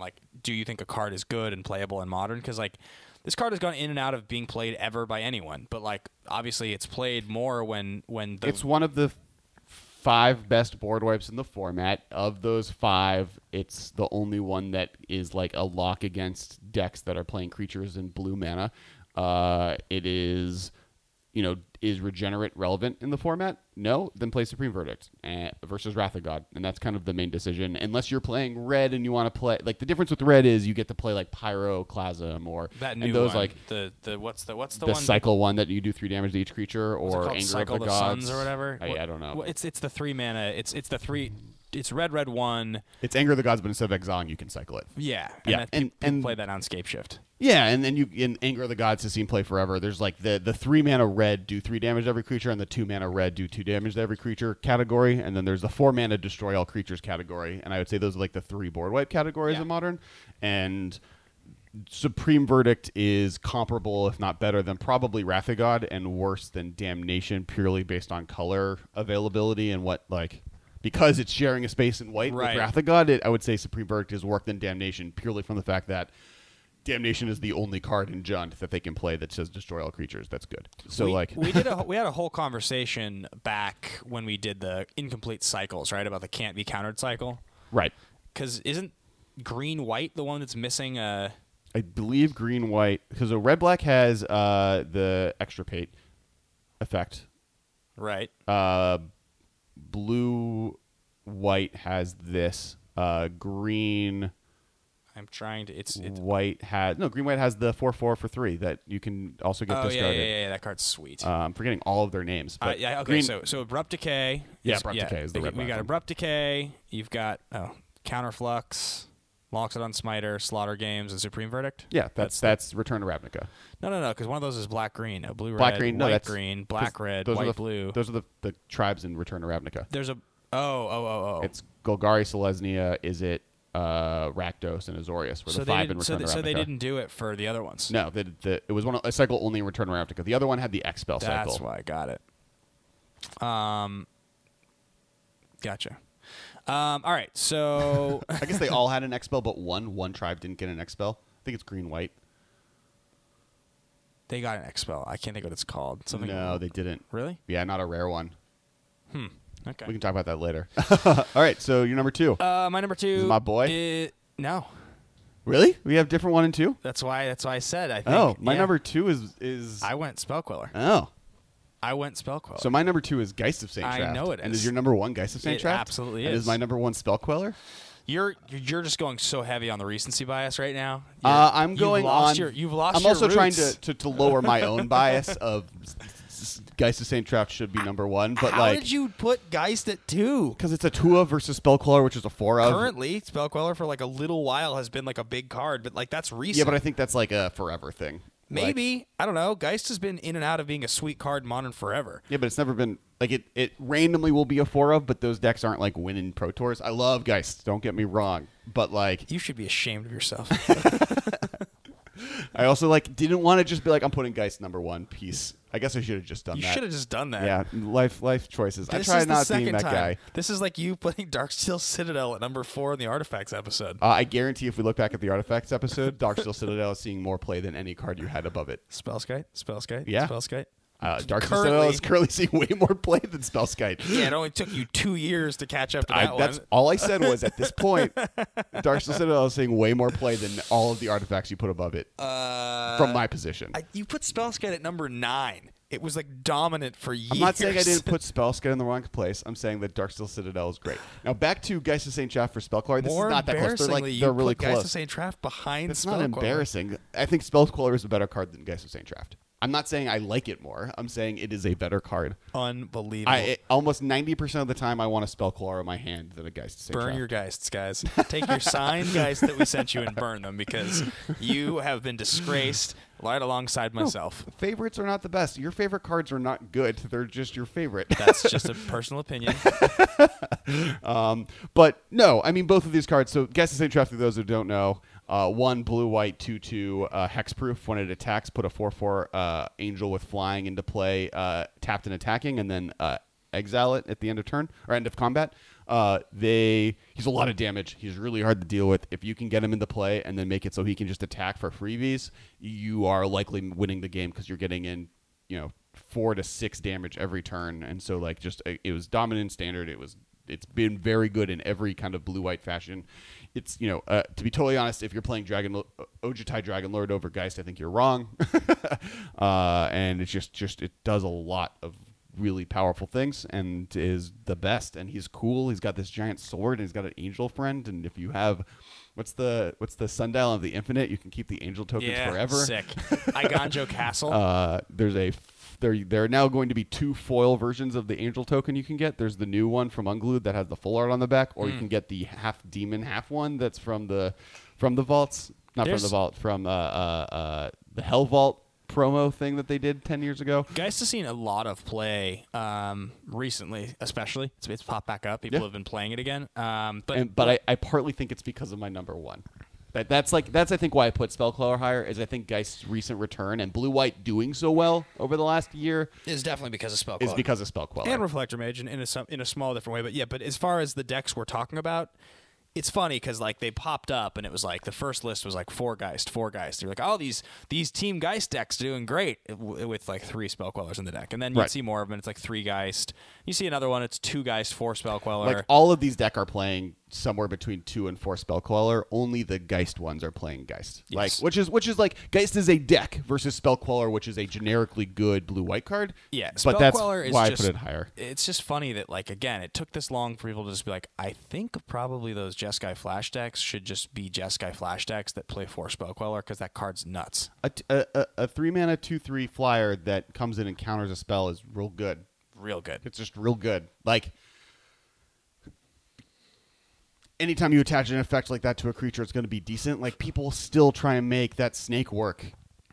do you think a card is good and playable in Modern? Because like this card has gone in and out of being played ever by anyone, but like obviously it's played more when when the it's one of the five best board wipes in the format. Of those five, it's the only one that is like a lock against decks that are playing creatures in blue mana. Uh, it is, you know, is Regenerate relevant in the format? No, then play Supreme Verdict uh, versus Wrath of God, and that's kind of the main decision. Unless you're playing red and you want to play, like the difference with red is you get to play like Pyroclasm or that new and those one, like the the what's the what's the, the one cycle one that you do three damage to each creature, what's it or called? Anger Cycle of the, the Gods Suns or whatever. I, What- I don't know. well, It's it's the three mana. It's it's the three. It's red red one. It's Anger of the Gods, but instead of exiling, you can cycle it. Yeah, Yeah, that, and- people and- play that on Scape Shift. Yeah, and then you in Anger of the Gods has seen play forever. There's like the the three mana red do three damage to every creature, and the two mana red do two damage to every creature category, and then there's the four mana destroy all creatures category, and I would say those are like the three board wipe categories Yeah. in Modern. And Supreme Verdict is comparable, if not better, than probably Wrath of God, and worse than Damnation, purely based on color availability and what like. Because it's sharing a space in white Right. with Wrath of God, it, I would say Supreme Verdict is worse than Damnation, purely from the fact that Damnation is the only card in Jund that they can play that says destroy all creatures. That's good. So we, like we did a we had a whole conversation back when we did the incomplete cycles, right? About the can't be countered cycle. right. Because isn't green white the one that's missing a I believe green white because a red black has uh, the extirpate effect. right? Uh, blue white has this. Uh, green I'm trying to. It's it's. white has no green white has the four four for three that you can also get Oh yeah, yeah, discarded. yeah, yeah. That card's sweet. Uh, I'm forgetting all of their names. Uh, But yeah, okay, green, so so abrupt decay. Yeah, is- Abrupt Decay is the red We black got one. abrupt decay. You've got oh counterflux, Loxodon Smiter, Slaughter Games, and Supreme Verdict. yeah, that's that's Return to Ravnica. No, no, no, because one of those is black green, a blue Black red, green, no, white that's- green, black 'cause red, those are white the, blue. Those are the, the tribes in Return to Ravnica. There's a oh oh oh oh. It's Golgari, Selesnya, is it uh, Rakdos, and Azorius were so the they five in didn't, so, Return they, to so Ravnica. they didn't do it for the other ones. No, the, the, it was one of, a cycle only in Return to Ravnica. The other one had the X spell That's cycle. why I got it. Um, gotcha. Um, all right, so I guess they all had an X spell, but one one tribe didn't get an X spell. I think it's green white. they got an X spell. I can't think what it's called. Something. No, they didn't. Really? Yeah, not a rare one. Hmm. Okay. We can talk about that later. All right, so you're number two. Uh, my number two Is it my boy? i- no, Really? We have different one and two? that's why. That's why I said. I think. Oh, my yeah. number two is is. I went Spellqueller. oh, I went Spellqueller. so my number two is Geist of Saint I Traft. know it And is. is your number one Geist of Saint It Traft? absolutely and is. is my number one Spellqueller? you're you're just going so heavy on the recency bias right now. Uh, You're- I'm you've going lost on. Your, you've lost. I'm your also trying roots. to, to, to lower my own bias of s- s- Geist of Saint Traft should be number one, but How like did you put Geist at two? because it's a Tua versus Spellqueller, which is a four of. Currently, Spellqueller for like a little while has been like a big card, but like that's recent. Yeah, but I think that's like a forever thing. Like- maybe I don't know. Geist has been in and out of being a sweet card in Modern forever. yeah, but it's never been like it. It randomly will be a four of, but those decks aren't like winning Pro Tours. I love Geist. Don't get me wrong, but like You should be ashamed of yourself. I also like didn't want to just be like I'm putting Geist number one piece. I guess I should have just done you that. should have just done that. Yeah, life life choices. This I try is the not second being that time. guy. This is like you putting Darksteel Citadel at number four in the Artifacts episode. Uh, I guarantee if we look back at the Artifacts episode, Darksteel Citadel is seeing more play than any card you had above it. Spellskite, Spellskite, Yeah. Spellskite. Uh, Darksteel Currently- Citadel is currently seeing way more play than Spellskite. Yeah, it only took you two years to catch up to I, that that's one. all I said was at this point, Darksteel Citadel is seeing way more play than all of the artifacts you put above it Uh, from my position. I, you put Spellskite at number nine. It was like dominant for years. I'm not saying I didn't put Spellskite in the wrong place. I'm saying that Darksteel Citadel is great. Now back to Geist of Saint Traft for Spellcaller. This More is not that close. They're like embarrassingly, they're you really put Geist close. of Saint Traft behind It's Spellqueller. not embarrassing. I think Spellcaller is a better card than Geist of Saint Traft. I'm not saying I like it more. I'm saying it is a better card. Unbelievable. I it, almost ninety percent of the time I want a Spellcaller in my hand than a Geist of Saint Burn Traft. your Geists, guys. Take your signed Geists that we sent you and burn them because you have been disgraced right alongside myself. Favorites are not the best. Your favorite cards are not good. They're just your favorite. That's just a personal opinion. Um, but no, I mean both of these cards. So Geist of Saint Traft, for those who don't know, uh, one blue white two two uh, hexproof. When it attacks, put a four four uh, angel with flying into play, uh, tapped and attacking, and then uh, exile it at the end of turn or end of combat. Uh, they he's a lot of damage. He's really hard to deal with. If you can get him into play and then make it so he can just attack for freebies, you are likely winning the game because you're getting in, you know, four to six damage every turn. And so like just it was dominant standard. It was it's been very good in every kind of blue white fashion. It's, you know, uh, to be totally honest, if you're playing Dragon uh, Ojutai Dragon Lord over Geist, I think you're wrong. uh, and it's just just it does a lot of really powerful things and is the best. And he's cool. He's got this giant sword and he's got an angel friend. And if you have what's the what's the Sundial of the Infinite, you can keep the angel tokens yeah, forever. Sick. Iganjo Castle. Uh, there's a there there are now going to be two foil versions of the angel token you can get. There's the new one from Unglued that has the full art on the back, or mm. you can get the half demon, half one that's from the from the vaults, not There's, from the vault, from uh, uh, uh, the Hell Vault promo thing that they did ten years ago. Geist has seen a lot of play um, recently, especially. It's, it's popped back up. People yeah. have been playing it again. Um, but and, but I, I partly think it's because of my number one. That, that's like that's I think why I put Spellcrawler higher is I think Geist's recent return and Blue White doing so well over the last year is definitely because of Spellcrawler. Is because of Spellcrawler and Reflector Mage in, in a in a small different way. But yeah, but as far as the decks we're talking about, it's funny because like they popped up and it was like the first list was like four Geist, four Geist. You're like, oh, these these Team Geist decks doing great with like three Spellquellers in the deck, and then you right. see more of them. It's like three Geist. You see another one. It's two Geist, four Spellqueller. Like all of these deck are playing somewhere between two and four Spellqueller. Only the Geist ones are playing Geist. Yes. Like which is which is like Geist is a deck versus Spellqueller, which is a generically good blue white card. Yeah, but that's is why just, I put it higher. It's just funny that like again, it took this long for people to just be like, I think probably those Jeskai Flash decks should just be Jeskai Flash decks that play four Spellqueller because that card's nuts. A, t- a, a, a three mana two three flyer that comes in and counters a spell is real good. Real good. It's just real good. Like anytime you attach an effect like that to a creature, it's going to be decent. Like people still try and make that snake work.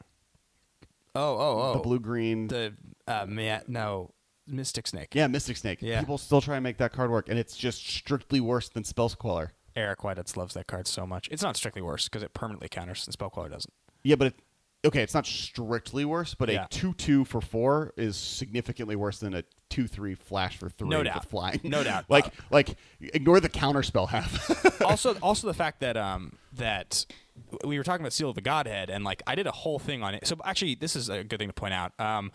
Oh, oh, oh. The blue green. The uh, ma- no Mystic Snake. Yeah, Mystic Snake. Yeah. People still try and make that card work, and it's just strictly worse than Spellqueller. Eric Whiteheads loves that card so much. It's not strictly worse because it permanently counters, and Spellqueller doesn't. Yeah, but it, okay, it's not strictly worse, but yeah. a two two for four is significantly worse than a two three flash for three no with doubt. flying. No doubt. like uh, like ignore the counter spell half. also also the fact that um that we were talking about Seal of the Godhead, and like I did a whole thing on it. So actually this is a good thing to point out. Um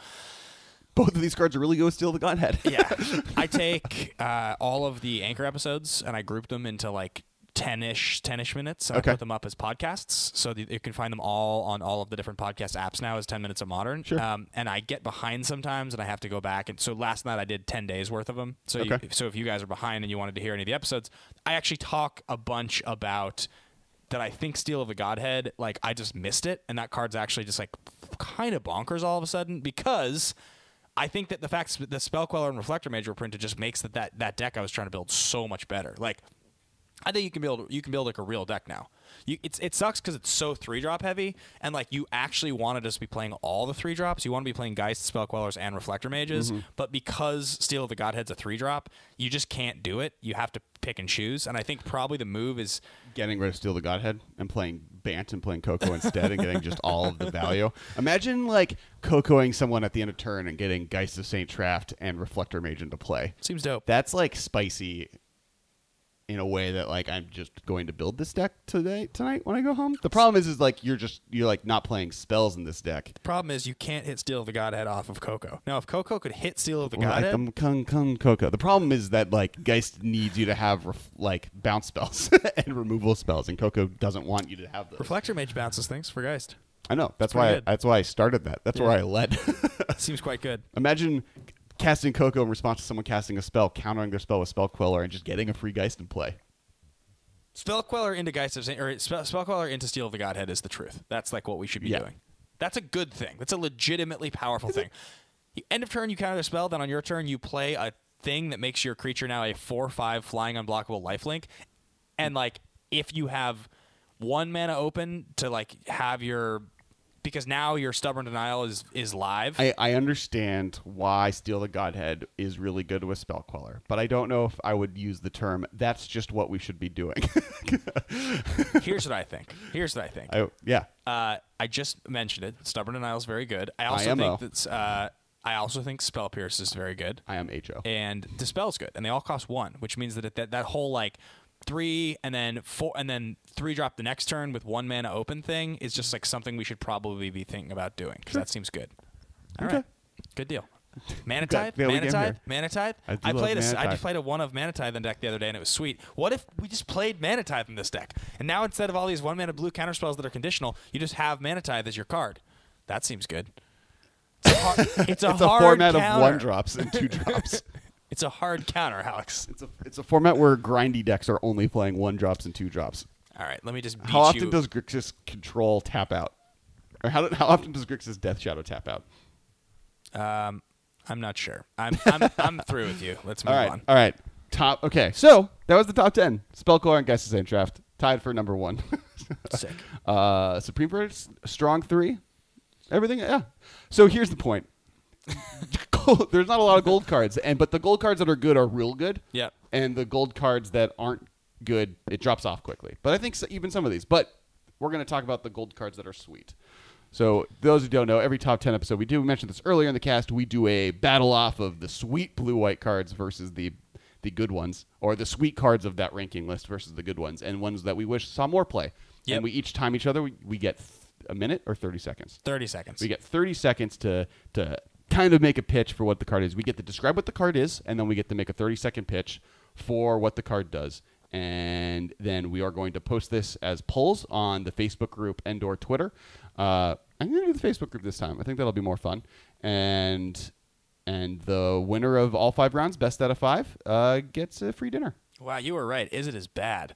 Both of these cards are really good with Steel the Godhead. yeah. I take uh, all of the Anchor episodes and I group them into like ten-ish, ten-ish minutes. And okay. I put them up as podcasts, so that you can find them all on all of the different podcast apps now as ten minutes of Modern. Sure. Um, and I get behind sometimes, and I have to go back. And so last night I did ten days worth of them. So, okay. you, so if you guys are behind and you wanted to hear any of the episodes, I actually talk a bunch about that. I think Steel of the Godhead, like I just missed it, and that card's actually just like kind of bonkers all of a sudden because I think that the fact that the Spellqueller and Reflector Mage were printed just makes that, that that deck I was trying to build so much better. Like, I think you can build you can build like a real deck now. You, it's it sucks because it's so three drop heavy, and like you actually want to just be playing all the three drops. You want to be playing Geist, Spellquellers, and Reflector Mages, mm-hmm. but because Steel of the Godhead's a three drop, you just can't do it. You have to pick and choose, and I think probably the move is getting rid of Steel the Godhead and playing Bant and playing Coco instead and getting just all of the value. Imagine like Cocoing someone at the end of turn and getting Geist of Saint Traft and Reflector Mage into play. Seems dope. That's like spicy in a way that like I'm just going to build this deck today tonight when I go home. The problem is is like you're just you're like not playing spells in this deck. The problem is you can't hit Steel of the Godhead off of Coco. Now if Coco could hit Steel of the Well, Godhead, like, um, kung, kung, Coco. The problem is that like Geist needs you to have ref- like bounce spells and removal spells, and Coco doesn't want you to have those. Reflector Mage bounces things for Geist. I know. That's pretty why. I, good. that's why I started that. That's Yeah. where I led. Seems quite good. Imagine casting Coco in response to someone casting a spell, countering their spell with Spellqueller, and just getting a free Geist in play. Spellqueller into Geist of Saint, or Spell, Spellqueller into Steel of the Godhead is the truth. That's like what we should be Yeah. doing. That's a good thing. That's a legitimately powerful thing. You, end of turn, you counter the spell. Then on your turn, you play a thing that makes your creature now a four five flying unblockable lifelink. And like, if you have one mana open to like have your, because now your Stubborn Denial is is live. I, I understand why Steel the Godhead is really good with Spellqueller, but I don't know if I would use the term, that's just what we should be doing. Here's what I think. Here's what I think. I, yeah. Uh, I just mentioned it. Stubborn Denial is very good. I also I M O. think that's. Uh, I also think Spell Pierce is very good. I am H O. And Dispel's good, and they all cost one, which means that it, that that whole like three and then four and then three drop the next turn with one mana open thing is just like something we should probably be thinking about doing because Sure. that seems good. All Okay. right, good deal. Mana Tithe, fairly Mana game Tithe, here. Mana Tithe. I do I love played a, Mana I Tithe. just played a one of Mana Tithe in deck the other day, and it was sweet. What if we just played Mana Tithe in this deck, and now instead of all these one mana blue counter spells that are conditional, you just have Mana Tithe as your card? That seems good. It's a, hard, it's a It's a hard format counter. of one drops and two drops. It's a hard counter, Alex. It's a it's a format where grindy decks are only playing one drops and two drops. All right, let me just beat How often you. does Grixis control tap out? Or how how often does Grixis Death Shadow tap out? Um, I'm not sure. I'm I'm I'm through with you. Let's move All right, on. all right. Top. Okay, so that was the top ten. Spellcore and Geist's Ancient Draft tied for number one. Sick. uh, Supreme Verdict, strong three. Everything, yeah. So here's the point. Gold, there's not a lot of gold cards, and but the gold cards that are good are real good. Yep. And the gold cards that aren't good, it drops off quickly. But I think so, even some of these. But we're going to talk about the gold cards that are sweet. So those who don't know, every top ten episode we do, we mentioned this earlier in the cast, we do a battle off of the sweet blue-white cards versus the the good ones, or the sweet cards of that ranking list versus the good ones, and ones that we wish saw more play. Yep. And we each time each other, we, we get th- a minute or thirty seconds. Thirty seconds. We get thirty seconds to to kind of make a pitch for what the card is. We get to describe what the card is, and then we get to make a thirty-second pitch for what the card does. And then we are going to post this as polls on the Facebook group and or Twitter. Uh, I'm going to do the Facebook group this time. I think that'll be more fun. And and the winner of all five rounds, best out of five, uh, gets a free dinner. Wow, you were right. Is it as bad?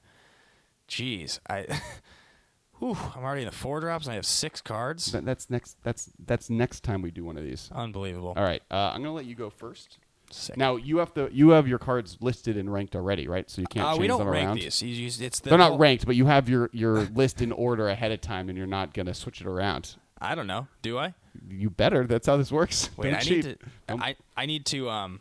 Jeez, I. Whew, I'm already in the four drops, and I have six cards. That, that's next. That's that's next time we do one of these. Unbelievable. All right, uh, I'm going to let you go first. Sick. Now you have to. You have your cards listed and ranked already, right? So you can't uh, change we don't them rank around. these. You use, it's the They're not whole- ranked, but you have your, your list in order ahead of time, and you're not going to switch it around. I don't know. Do I? You better. That's how this works. Wait, Don't I cheat. need to. Don't- I I need to. Um.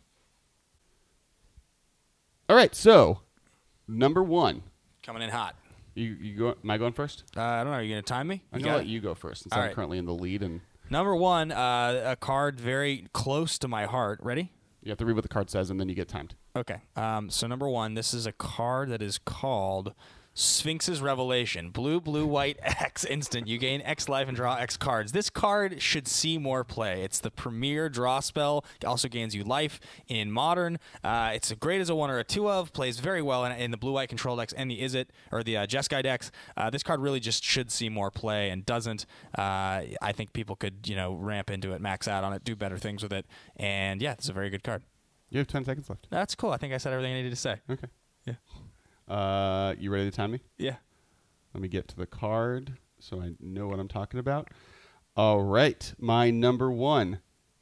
All right. So, number one. Coming in hot. You you go. Am I going first? Uh, I don't know. Are you going to time me? I'm You going got to let it? you go first, since All I'm right. currently in the lead, and Number one, uh, a card very close to my heart. Ready? you have to read what the card says, and then you get timed. Okay. Um, so number one, this is a card that is called Sphinx's Revelation. Blue, blue, white, X instant. You gain X life and draw X cards. This card should see more play. It's the premier draw spell. It also gains you life in Modern. Uh, it's a great as a one or a two of. Plays very well in, in the blue-white control decks and the Izzet or the uh, Jeskai decks. Uh, this card really just should see more play and doesn't. Uh, I think people could you know ramp into it, max out on it, do better things with it. And yeah, it's a very good card. You have ten seconds left. That's cool. I think I said everything I needed to say. Okay. Yeah. Uh, you ready to time me? Yeah. Let me get to the card so I know what I'm talking about. All right. My number one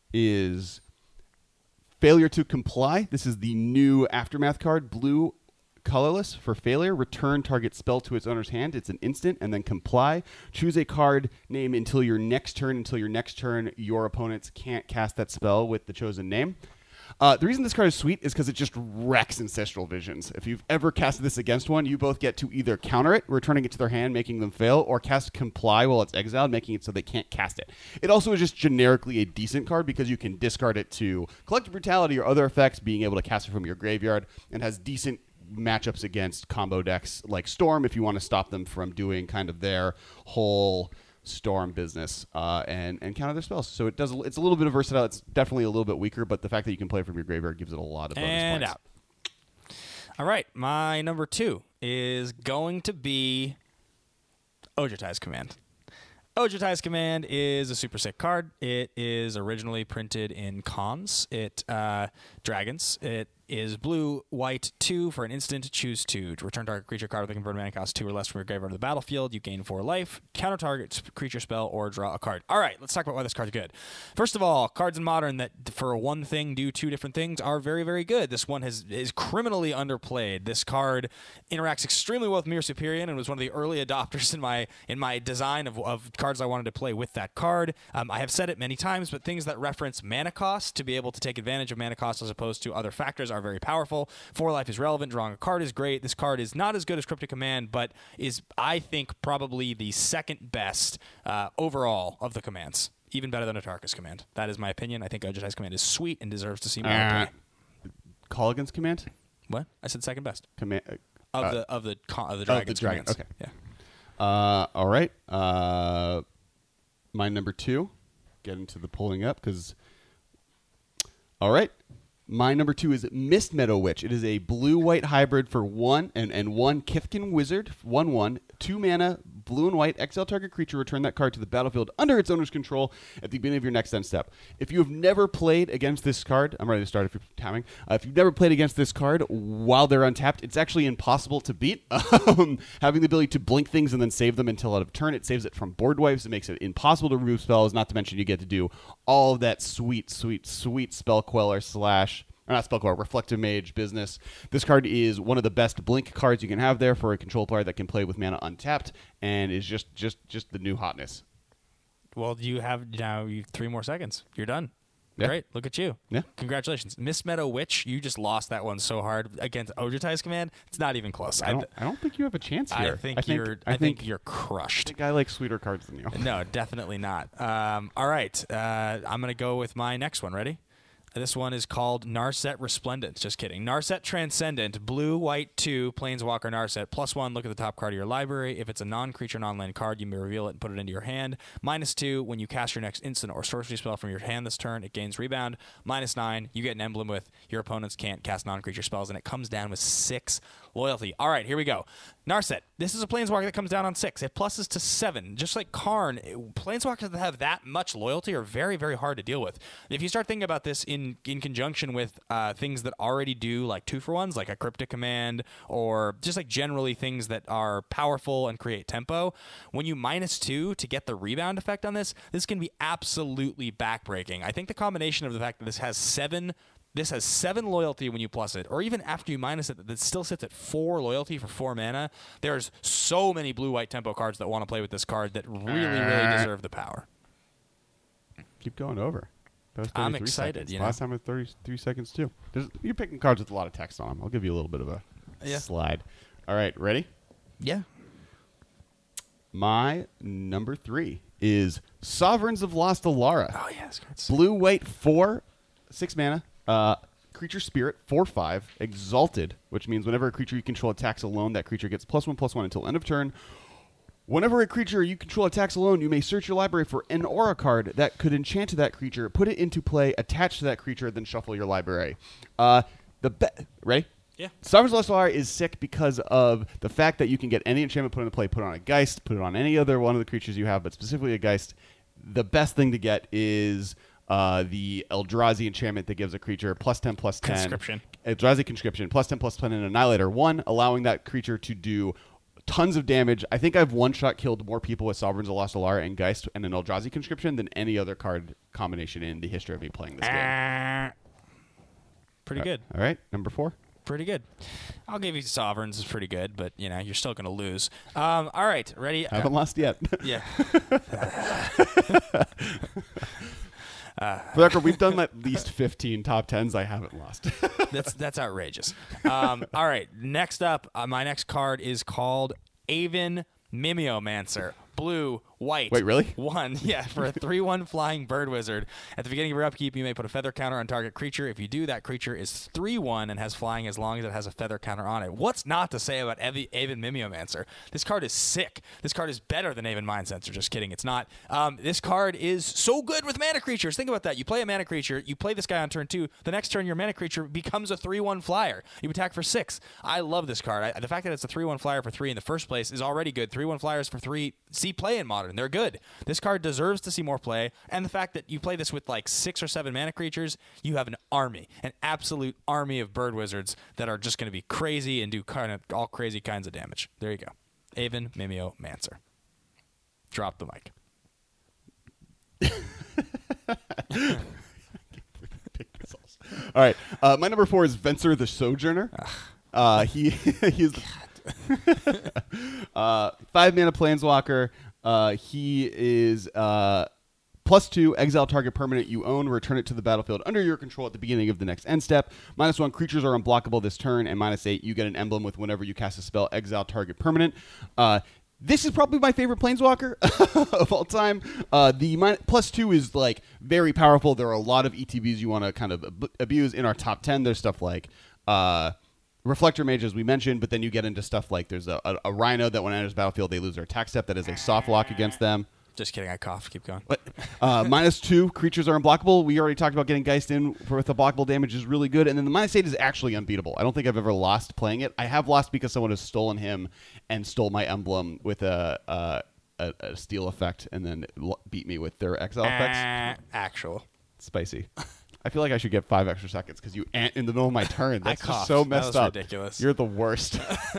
is Failure to Comply. This is the new Aftermath card, blue, colorless. For failure, return target spell to its owner's hand. It's an instant, and then comply. Choose a card name until your next turn. Until your next turn, your opponents can't cast that spell with the chosen name. Uh, the reason this card is sweet is because it just wrecks Ancestral Visions. If you've ever casted this against one, you both get to either counter it, returning it to their hand, making them fail, or cast Comply while it's exiled, making it so they can't cast it. It also is just generically a decent card because you can discard it to Collective Brutality or other effects, being able to cast it from your graveyard, and has decent matchups against combo decks like Storm if you want to stop them from doing kind of their whole Storm business uh, and and counter their spells. So it does. It's a little bit of versatile. It's definitely a little bit weaker, but the fact that you can play from your graveyard gives it a lot of bonus And points. out. All right, my number two is going to be Ojutai's Command. Ojutai's Command is a super sick card. It is originally printed in Khans. It uh, dragons. It is blue, white, two for an instant. Choose two. To return target creature card with a converted mana cost two or less from your graveyard to the battlefield. You gain four life. Counter target creature spell or draw a card. All right, let's talk about why this card's good. First of all, cards in Modern that for one thing do two different things are very, very good. This one has is criminally underplayed. This card interacts extremely well with Mirror Superior and was one of the early adopters in my in my design of, of cards I wanted to play with that card. Um, I have said it many times, but things that reference mana cost to be able to take advantage of mana cost as opposed to other factors are very powerful. Four life is relevant. Drawing a card is great. This card is not as good as Cryptic Command, but is, I think, probably the second best uh, overall of the commands. Even better than Atarka's Command. That is my opinion. I think Ojutai's Command is sweet and deserves to see more Uh, play. Colligan's Command? What? I said second best. Command. Of uh, the of the co- of the oh, the Dragon's dragon. commands. Okay. Yeah. Uh, all right. Uh, my number two. Get into the pulling up because. All right. My number two is Mist Meadow Witch. It is a blue-white hybrid for one and, and one Kithkin Wizard, one one, two mana, blue and white, exile target creature, return that card to the battlefield under its owner's control at the beginning of your next end step. If you have never played against this card, I'm ready to start if you're tapping. Uh, if you've never played against this card while they're untapped, it's actually impossible to beat. Um, having the ability to blink things and then save them until out of turn, it saves it from board wipes. It makes it impossible to remove spells, not to mention you get to do all of that sweet, sweet, sweet spell queller slash Or not Spellcore, Reflective Mage business. This card is one of the best blink cards you can have there for a control player that can play with mana untapped, and is just just just the new hotness. Well, you have now you three more seconds. You're done. Yeah. Great. Look at you. Yeah. Congratulations. Mist Meadow Witch, you just lost that one so hard against Ojutai's Command. It's not even close. I don't I don't think you have a chance I here. think I think you're I, I think, think you're crushed. I think I like sweeter cards than you. No, definitely not. Um, all right. Uh, I'm going to go with my next one. Ready? This one is called Narset Resplendent. Just kidding. Narset Transcendent, blue, white, two, Planeswalker Narset. Plus one, look at the top card of your library. If it's a non-creature, non-land card, you may reveal it and put it into your hand. Minus two, when you cast your next instant or sorcery spell from your hand this turn, it gains rebound. Minus nine, you get an emblem with your opponents can't cast non-creature spells, and it comes down with six loyalty. All right, here we go. Narset. This is a Planeswalker that comes down on six. It pluses to seven. Just like Karn, it, Planeswalkers that have that much loyalty are very, very hard to deal with. If you start thinking about this in, in conjunction with uh, things that already do like two-for-ones, like a Cryptic Command, or just like generally things that are powerful and create tempo, when you minus two to get the rebound effect on this, this can be absolutely backbreaking. I think the combination of the fact that this has seven This has seven loyalty when you plus it, or even after you minus it, that still sits at four loyalty for four mana. There's so many blue-white tempo cards that want to play with this card that really, really deserve the power. Keep going over. That was I'm thirty-three excited. seconds. You know? Last time it was thirty-three seconds too. There's, you're picking cards with a lot of text on them. I'll give you a little bit of a Yeah. slide. All right, ready? Yeah. My number three is Sovereigns of Lost Alara. Oh, yeah. This card's Blue, white, four, six mana. Uh, creature spirit, four, five. Exalted, which means whenever a creature you control attacks alone, that creature gets plus one, plus one until end of turn. Whenever a creature you control attacks alone, you may search your library for an aura card that could enchant that creature, put it into play, attach to that creature, then shuffle your library. Uh, the be- Ready? Yeah. Sovereign's Lost Alara is sick because of the fact that you can get any enchantment put into play, put it on a Geist, put it on any other one of the creatures you have, but specifically a Geist. The best thing to get is uh, the Eldrazi enchantment that gives a creature plus ten, plus ten. Conscription. Eldrazi Conscription, plus ten, plus ten, and Annihilator one, allowing that creature to do tons of damage. I think I've one-shot killed more people with Sovereigns of Lost Alara and Geist and an Eldrazi Conscription than any other card combination in the history of me playing this game. Ah. Pretty good. All right, number four. Pretty good. I'll give you Sovereigns is pretty good, but you know you're still going to lose. Um, all right, ready? I haven't Uh, lost yet. yeah. For the record, we've done at least fifteen top tens. I haven't lost. That's that's outrageous. Um, all right, next up, uh, my next card is called Aven Mimeomancer. Blue, white. Wait, really? One, yeah, for a three one flying bird wizard. At the beginning of your upkeep, you may put a feather counter on target creature. If you do, that creature is three one and has flying as long as it has a feather counter on it. What's not to say about Ev- Aven Mimeomancer? This card is sick. This card is better than Aven Mindcensor. Just kidding, it's not. Um, this card is so good with mana creatures. Think about that. You play a mana creature, you play this guy on turn two. The next turn, your mana creature becomes a three one flyer. You attack for six. I love this card. I, the fact that it's a three one flyer for three in the first place is already good. three one flyers for three see play in Modern. They're good. This card deserves to see more play, and the fact that you play this with like six or seven mana creatures, you have an army, an absolute army of bird wizards that are just going to be crazy and do kind of all crazy kinds of damage. There you go. Aven Mimeomancer. Drop the mic. All right, uh, my number four is Venser the Sojourner. Uh, he he's uh, five mana planeswalker. Uh, he is uh, plus two, exile target permanent you own, return it to the battlefield under your control at the beginning of the next end step. Minus one, creatures are unblockable this turn, and minus eight, you get an emblem with whenever you cast a spell, exile target permanent. Uh, This is probably my favorite Planeswalker of all time. Uh, the min- plus two is like very powerful. There are a lot of E T Bs you want to kind of ab- abuse in our top ten. There's stuff like uh, Reflector Mage, as we mentioned, but then you get into stuff like there's a, a, a Rhino that when it enters battlefield, they lose their attack step. That is a soft lock against them. Just kidding. I coughed. Keep going. But uh, minus two creatures are unblockable. We already talked about getting Geist in for with the blockable damage is really good. And then the minus eight is actually unbeatable. I don't think I've ever lost playing it. I have lost because someone has stolen him and stole my emblem with a a, a, a steal effect and then l- beat me with their exile effects. Uh, actual. Spicy. I feel like I should get five extra seconds because you ant in the middle of my turn. That's I just coughed. so That messed was up. ridiculous. You're the worst.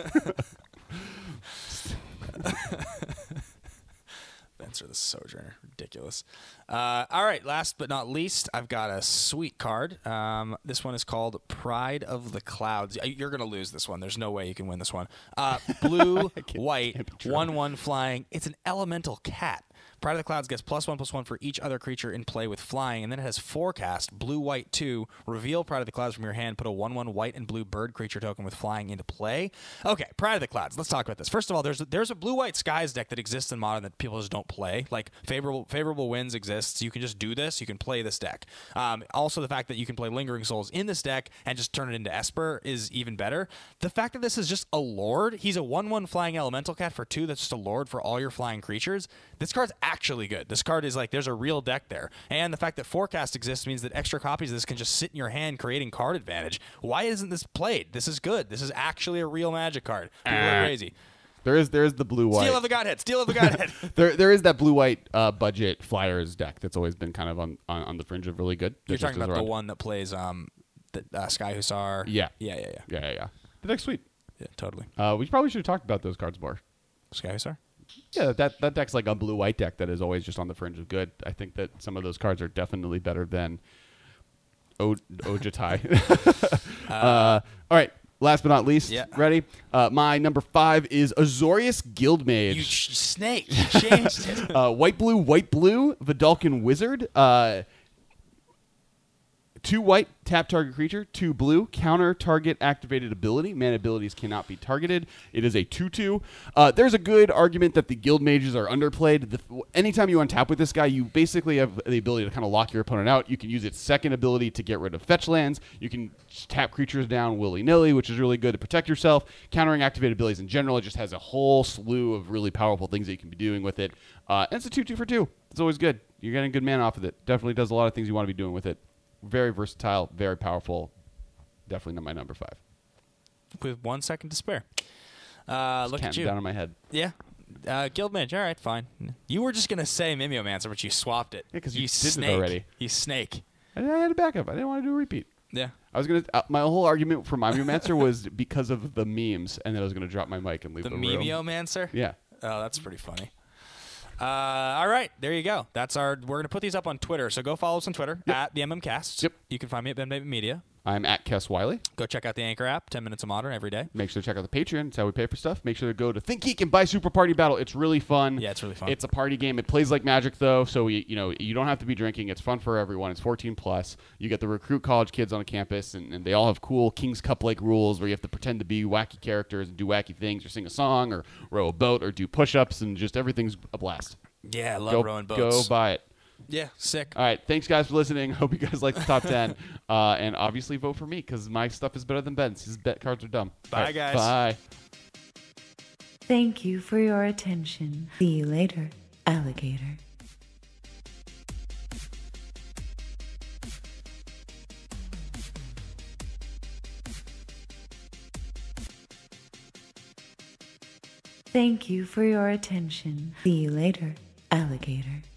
Venser the Sojourner. Ridiculous. Uh, all right, last but not least, I've got a sweet card. Um, this one is called Pride of the Clouds. You're going to lose this one. There's no way you can win this one. Uh, blue, white, one one flying. It's an elemental cat. Pride of the Clouds gets plus one, plus one for each other creature in play with flying, and then it has forecast, blue, white, two. Reveal Pride of the Clouds from your hand. Put a one one white and blue bird creature token with flying into play. Okay, Pride of the Clouds. Let's talk about this. First of all, there's a, there's a blue-white skies deck that exists in Modern that people just don't play. Like, favorable favorable winds exists. You can just do this. You can play this deck. Um, also, the fact that you can play Lingering Souls in this deck and just turn it into Esper is even better. The fact that this is just a Lord, he's a one one flying elemental cat for two that's just a Lord for all your flying creatures. This card's actually good. This card is like, there's a real deck there. And the fact that Forecast exists means that extra copies of this can just sit in your hand, creating card advantage. Why isn't this played? This is good. This is actually a real Magic card. People are crazy. There is there is the blue white. Steel of the Godhead. Steel of the Godhead. there there is that blue white uh, budget Flyers deck that's always been kind of on, on, on the fringe of really good. You're That just talking about is the around. one that plays um, the uh, Sky Hussar. Yeah. Yeah, yeah, yeah. Yeah, yeah, yeah. The deck's sweet. Yeah, totally. Uh, we probably should have talked about those cards more. Sky Hussar? Yeah, that that deck's like a blue white deck that is always just on the fringe of good. I think that some of those cards are definitely better than o- Ojutai. uh, all right. Last but not least, Yeah. ready? Uh, my number five is Azorius Guildmage. You sh- snake. You changed it. uh, white, blue, white, blue, Vidalcan Wizard. Uh, two white, tap target creature. Two blue, counter target activated ability. Mana abilities cannot be targeted. It is a two two. Uh, there's a good argument that the Guild Mages are underplayed. The, anytime you untap with this guy, you basically have the ability to kind of lock your opponent out. You can use its second ability to get rid of fetch lands. You can tap creatures down willy-nilly, which is really good to protect yourself. Countering activated abilities in general, it just has a whole slew of really powerful things that you can be doing with it. Uh, and it's a two two for two. It's always good. You're getting good mana off of it. Definitely does a lot of things you want to be doing with it. Very versatile, very powerful. Definitely not my number five. With one second to spare. Uh, look at Counting you. down in my head. Yeah. Uh, Guildmage. All right, fine. You were just going to say Mimeomancer, but you swapped it. Yeah, 'cause you did it snake. already. You snake. I I had a backup. I didn't want to do a repeat. Yeah. I was gonna. Uh, my whole argument for my Mimeomancer was because of the memes, and then I was gonna drop my mic and leave The the, room. Mimeomancer? Yeah. Oh, that's pretty funny. Uh, all right, there you go. That's our. We're gonna put these up on Twitter, so go follow us on Twitter Yep. at the MMCast. Yep. You can find me at Ben Baby Media. I'm at Kess Wiley. Go check out the Anchor app. Ten minutes of Modern every day. Make sure to check out the Patreon. It's how we pay for stuff. Make sure to go to Think Geek and buy Super Party Battle. It's really fun. Yeah, it's really fun. It's a party game. It plays like Magic though, so you, you know you don't have to be drinking. It's fun for everyone. It's fourteen plus. You get to recruit college kids on a campus, and, and they all have cool King's Cup like rules where you have to pretend to be wacky characters and do wacky things, or sing a song, or row a boat, or do push-ups, and just everything's a blast. Yeah, I love Go, rowing go boats. buy it. Yeah, sick. All right, thanks guys for listening. Hope you guys like the top ten, uh, and obviously vote for me because my stuff is better than Ben's. His bet cards are dumb. Bye, All right, guys. Bye. Thank you for your attention. See you later, alligator. Thank you for your attention. See you later, alligator.